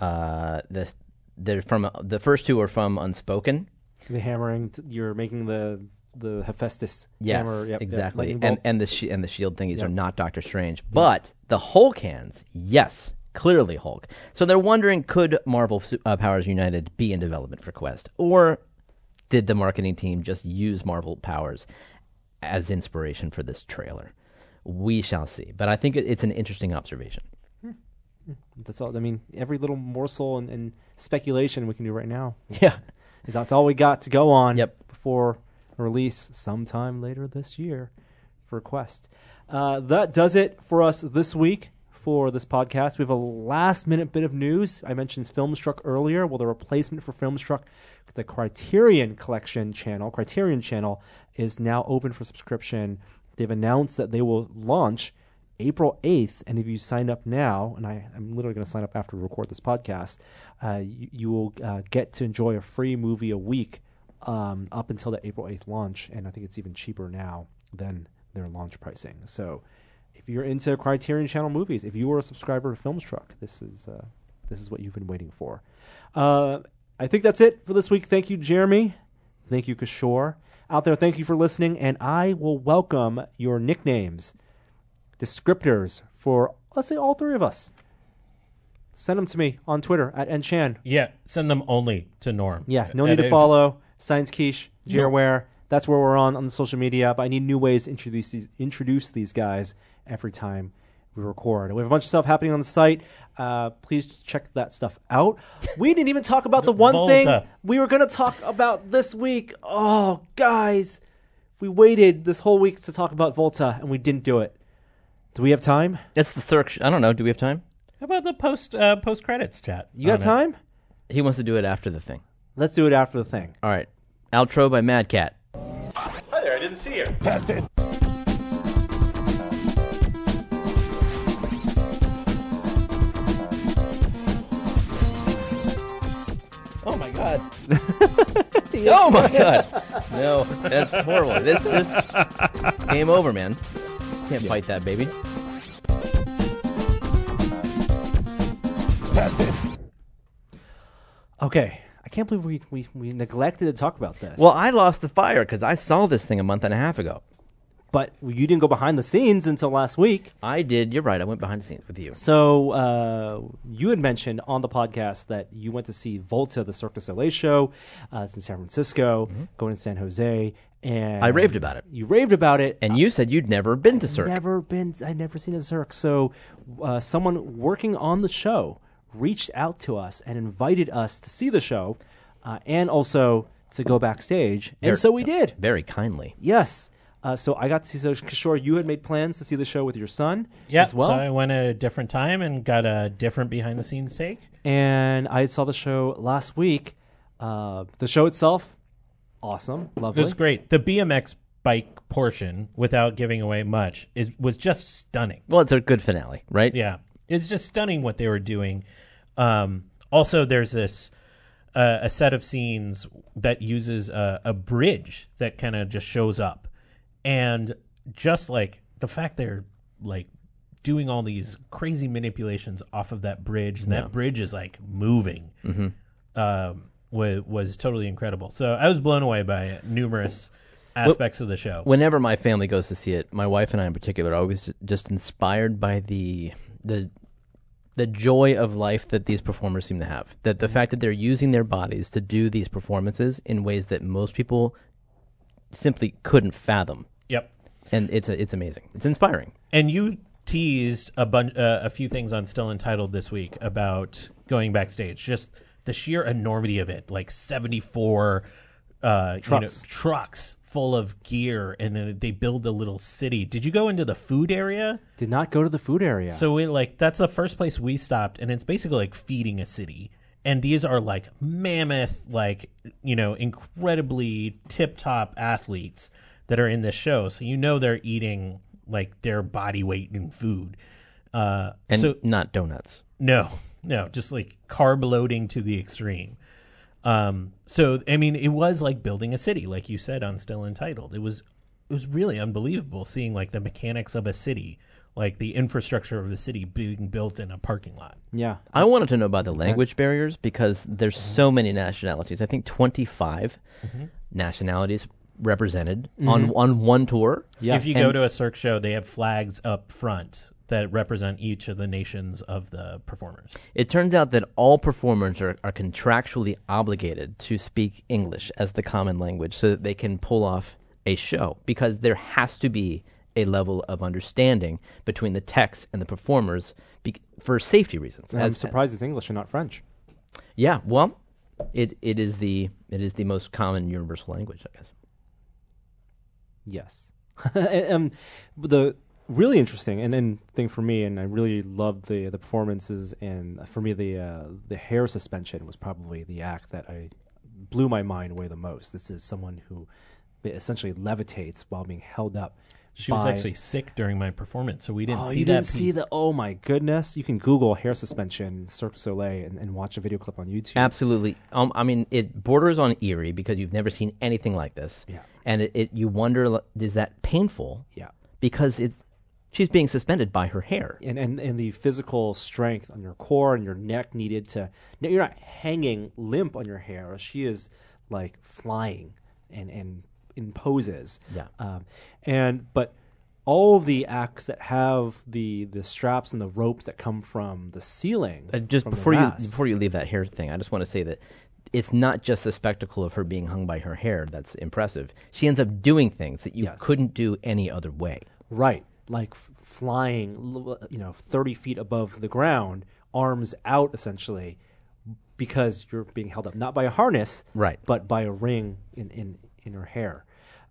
They're from the first 2 are from Unspoken. The hammering. You're making the Hephaestus Yes, hammer. Yep, exactly. lightning bolt. And the shield thingies Yep. are not Doctor Strange, but the Hulk hands, yes, clearly Hulk. So they're wondering, could Marvel Powers United be in development for Quest, or did the marketing team just use Marvel Powers as inspiration for this trailer? We shall see. But I think it's an interesting observation. That's all. I mean, every little morsel and speculation we can do right now. Yeah. That's all we got to go on. Yep. Before release sometime later this year for Quest. That does it for us this week for this podcast. We have a last-minute bit of news. I mentioned Filmstruck earlier. Well, the replacement for Filmstruck, the Criterion channel, is now open for subscription. They've announced that they will launch April 8th, and if you sign up now, and I'm literally going to sign up after we record this podcast, you will get to enjoy a free movie a week up until the April 8th launch, and I think it's even cheaper now than their launch pricing. So if you're into Criterion Channel movies, if you were a subscriber to Filmstruck, this is what you've been waiting for. I think that's it for this week. Thank you, Jeremy. Thank you, Kishore. Out there, thank you for listening, and I will welcome your nicknames, descriptors for, let's say, all 3 of us. Send them to me on Twitter at @nchan. Yeah, send them only to Norm. Yeah, no need to follow Science Quiche, Jareware. That's where we're on the social media. But I need new ways to introduce these guys every time we record. We have a bunch of stuff happening on the site. Please check that stuff out. We didn't even talk about the one Volta. thing we were going to talk about this week. Oh, guys, we waited this whole week to talk about Volta, and we didn't do it. Do we have time? That's the third. I don't know. Do we have time? How about the post credits chat? You got time? He wants to do it after the thing. Let's do it after the thing. All right. Outro by Mad Cat. Hi there, I didn't see you. Oh my god. Oh my god. No, that's horrible. This game over, man. Can't fight that, baby. Okay, I can't believe we neglected to talk about this. Well, I lost the fire because I saw this thing a month and a half ago. but you didn't go behind the scenes until last week. I did. You're right. I went behind the scenes with you. So you had mentioned on the podcast that you went to see Volta, the Cirque du Soleil show. It's in San Francisco, going to San Jose. And I raved about it. You raved about it. And you said you'd never been to Cirque. I'd never seen a Cirque. So someone working on the show reached out to us and invited us to see the show and also to go backstage. And so we did. Very kindly. Yes. So I got to see, so Kishore, you had made plans to see the show with your son as well. So I went at a different time and got a different behind-the-scenes take. And I saw the show last week. The show itself, awesome, lovely. It was great. The BMX bike portion, without giving away much, it was just stunning. Well, it's a good finale, right? Yeah. It's just stunning what they were doing. Also, there's this a set of scenes that uses a bridge that kind of just shows up. And just like the fact they're like doing all these crazy manipulations off of that bridge, and that bridge is like moving, was totally incredible. So I was blown away by numerous aspects of the show. Whenever my family goes to see it, my wife and I in particular are always just inspired by the joy of life that these performers seem to have. That the fact that they're using their bodies to do these performances in ways that most people simply couldn't fathom. Yep. And it's amazing. It's inspiring. And you teased a few things on Still Entitled this week about going backstage. Just the sheer enormity of it, like 74 trucks full of gear, and then they build a little city. Did you go into the food area? Did not go to the food area. So that's the first place we stopped, and it's basically like feeding a city. And these are like mammoth, like, incredibly tip-top athletes that are in this show. So they're eating like their body weight in food. And not donuts. No, just like carb loading to the extreme. So, I mean, it was like building a city, like you said on Still Entitled. It was really unbelievable seeing like the mechanics of a city, like the infrastructure of the city being built in a parking lot. Yeah. I wanted to know about the language barriers because there's so many nationalities. I think 25 nationalities represented on one tour. Yes. If you go to a Cirque show, they have flags up front that represent each of the nations of the performers. It turns out that all performers are contractually obligated to speak English as the common language so that they can pull off a show, because there has to be a level of understanding between the text and the performers for safety reasons. I'm surprised it's English and not French. Yeah, well, it is the most common universal language, I guess. Yes. The really interesting and thing for me, and I really loved the performances, and for me the hair suspension was probably the act that I blew my mind away the most. This is someone who essentially levitates while being held up. She was actually sick during my performance, so we didn't see you that didn't piece. see the, oh my goodness. You can Google hair suspension, Cirque du Soleil, and watch a video clip on YouTube. Absolutely. I mean, it borders on eerie because you've never seen anything like this. Yeah. And you wonder, is that painful? Yeah. Because she's being suspended by her hair. And the physical strength on your core and your neck needed to, you're not hanging limp on your hair. She is like flying and in poses. Yeah. But all of the acts that have the straps and the ropes that come from the ceiling. Just from before the you leave that hair thing, I just want to say that it's not just the spectacle of her being hung by her hair that's impressive. She ends up doing things that you couldn't do any other way. Right. Like flying, 30 feet above the ground, arms out essentially, because you're being held up not by a harness, right, but by a ring in her hair.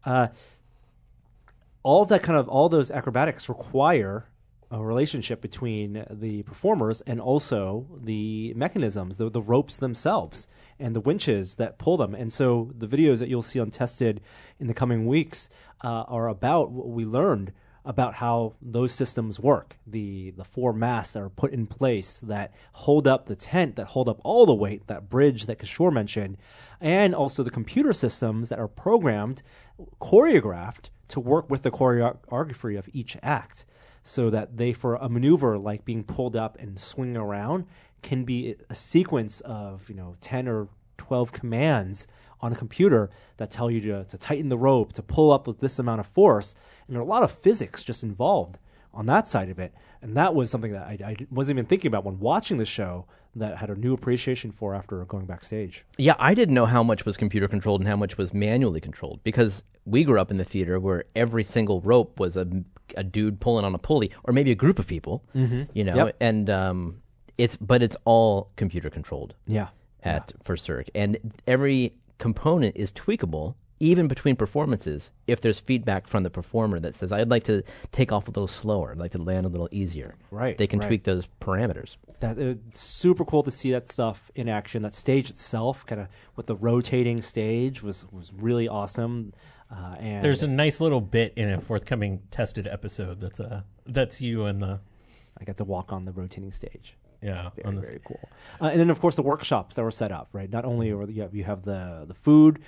All those acrobatics require a relationship between the performers and also the mechanisms, the ropes themselves, and the winches that pull them. And so the videos that you'll see on Tested in the coming weeks are about what we learned about how those systems work. The 4 masts that are put in place that hold up the tent, that hold up all the weight, that bridge that Kishore mentioned, and also the computer systems that are programmed, choreographed to work with the choreography of each act, so that they, for a maneuver like being pulled up and swinging around, can be a sequence of 10 or 12 commands on a computer that tell you to tighten the rope, to pull up with this amount of force. And there are a lot of physics just involved on that side of it. And that was something that I wasn't even thinking about when watching the show, that I had a new appreciation for after going backstage. Yeah, I didn't know how much was computer controlled and how much was manually controlled, because we grew up in the theater where every single rope was a dude pulling on a pulley, or maybe a group of people, you know, Yep. and it's all computer controlled Yeah. for Cirque, and every component is tweakable even between performances if there's feedback from the performer that says, I'd like to take off a little slower, I'd like to land a little easier. Right, They can right. tweak those parameters. That it's super cool to see that stuff in action. That stage itself, kind of with the rotating stage, was really awesome. And There's a nice little bit in a forthcoming tested episode that's you and the I got to walk on the rotating stage. on Very, the very cool. And then, of course, the workshops that were set up, right? Not only are you have the food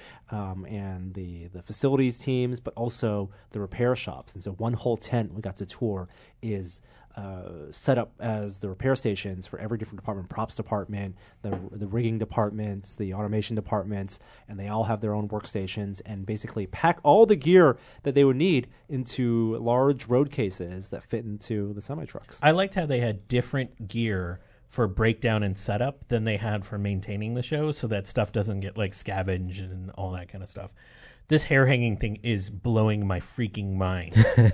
and the facilities teams, but also the repair shops. And so one whole tent we got to tour is set up as the repair stations for every different department, props department, the rigging departments, the automation departments, and they all have their own workstations and basically pack all the gear that they would need into large road cases that fit into the semi-trucks. I liked how they had different gear for breakdown and setup than they had for maintaining the show, so that stuff doesn't get like scavenged and all that kind of stuff. This hair hanging thing is blowing my freaking mind.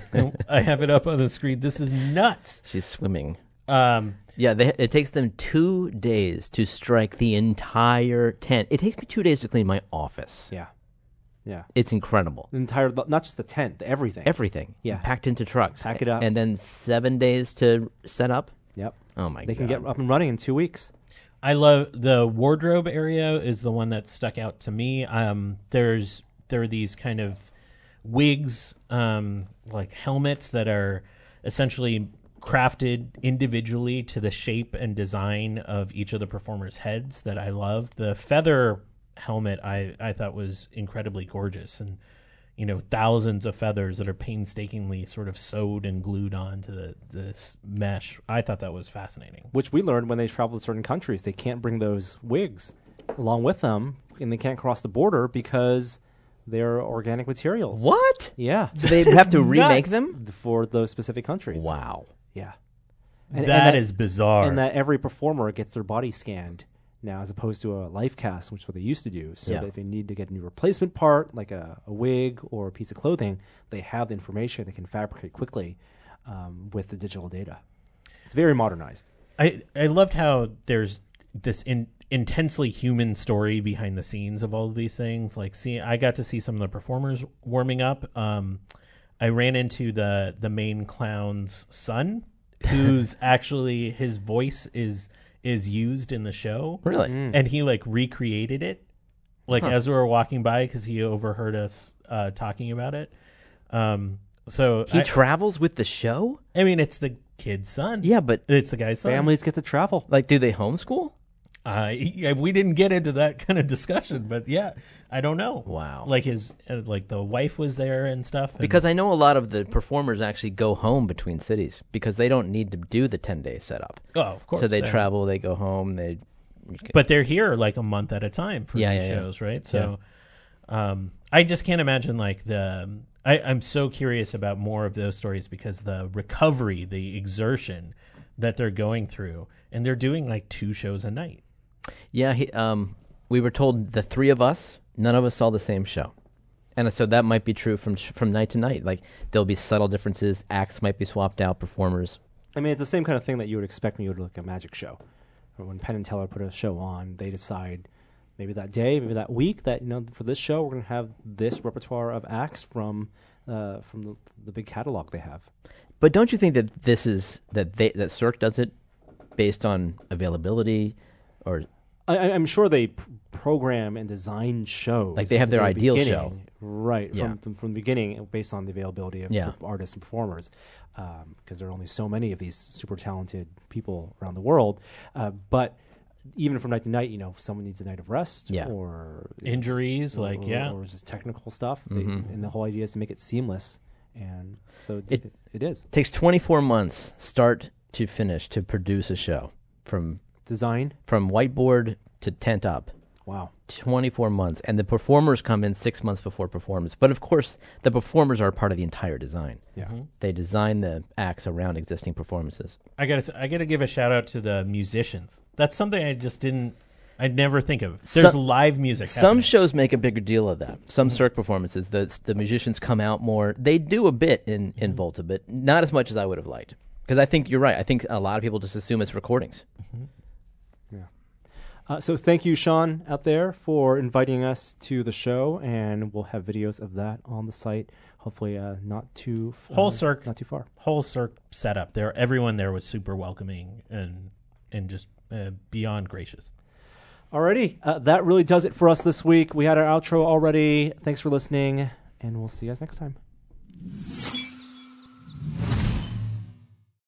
I have it up on the screen. This is nuts. She's swimming. Yeah, It takes them 2 days to strike the entire tent. It takes me 2 days to clean my office. Yeah. Yeah. It's incredible. The entire, not just the tent, everything. Everything. Yeah. Packed into trucks. Pack it up. And then 7 days to set up. Yep. Oh, my God. They can get up and running in 2 weeks. I love the wardrobe area is the one that stuck out to me. There are these kind of wigs, like helmets that are essentially crafted individually to the shape and design of each of the performers' heads that I loved. The feather helmet I thought was incredibly gorgeous, and thousands of feathers that are painstakingly sort of sewed and glued onto this mesh. I thought that was fascinating. Which we learned when they travel to certain countries. They can't bring those wigs along with them, and they can't cross the border because they're organic materials. What? Yeah. So they have to remake nuts. them? For those specific countries. Wow. Yeah. That is bizarre. And that every performer gets their body scanned now, as opposed to a life cast, which is what they used to do. So Yeah. that if they need to get a new replacement part, like a wig or a piece of clothing, they have the information they can fabricate quickly with the digital data. It's very modernized. I loved how there's this intensely human story behind the scenes of all of these things. Like, I got to see some of the performers warming up. I ran into the main clown's son, who's actually, his voice is used in the show. Really? And he recreated it, as we were walking by, because he overheard us talking about it. So He travels with the show? I mean, it's the kid's son. Yeah, but It's the guy's son. Families get to travel. do they homeschool? We didn't get into that kind of discussion, but yeah, I don't know. Wow. His the wife was there and stuff. And Because I know a lot of the performers actually go home between cities because they don't need to do the 10-day setup. of course, So they yeah. travel, they go home, but they're here a month at a time for Yeah, these yeah, yeah. shows, right? So, I just can't imagine I'm so curious about more of those stories, because the recovery, the exertion that they're going through, and they're doing 2 shows a night. Yeah, we were told the 3 of us, none of us saw the same show. And so that might be true from night to night. There'll be subtle differences, acts might be swapped out, performers. I mean, it's the same kind of thing that you would expect when you would look at a magic show. Or when Penn and Teller put a show on, they decide maybe that day, maybe that week, that for this show we're going to have this repertoire of acts from the big catalog they have. But don't you think that that Cirque does it based on availability, or I'm sure they program and design shows. they have their from the ideal beginning, show. right? Yeah. From the beginning, based on the availability of Yeah. artists and performers, because there are only so many of these super talented people around the world. But even from night to night, someone needs a night of rest, Yeah. or Injuries, or yeah. just technical stuff. Mhm. And the whole idea is to make it seamless, and so It- it is it takes 24 months start to finish to produce a show from design. whiteboard to tent up. Wow. 24 months. And the performers come in 6 months before performance. But of course, the performers are part of the entire design. Yeah. They design the acts around existing performances. I gotta give a shout out to the musicians. That's something I'd never think of. There's live music. Some happening. shows make a bigger deal of that. Some Cirque performances, the musicians come out more. They do a bit in Volta, but not as much as I would have liked. Because I think you're right. I think a lot of people just assume it's recordings. So thank you, Sean, out there, for inviting us to the show, and we'll have videos of that on the site. Hopefully, not too Whole Cirque, not too far. Whole Cirque setup. Everyone there was super welcoming and just beyond gracious. Alrighty, that really does it for us this week. We had our outro already. Thanks for listening, and we'll see you guys next time.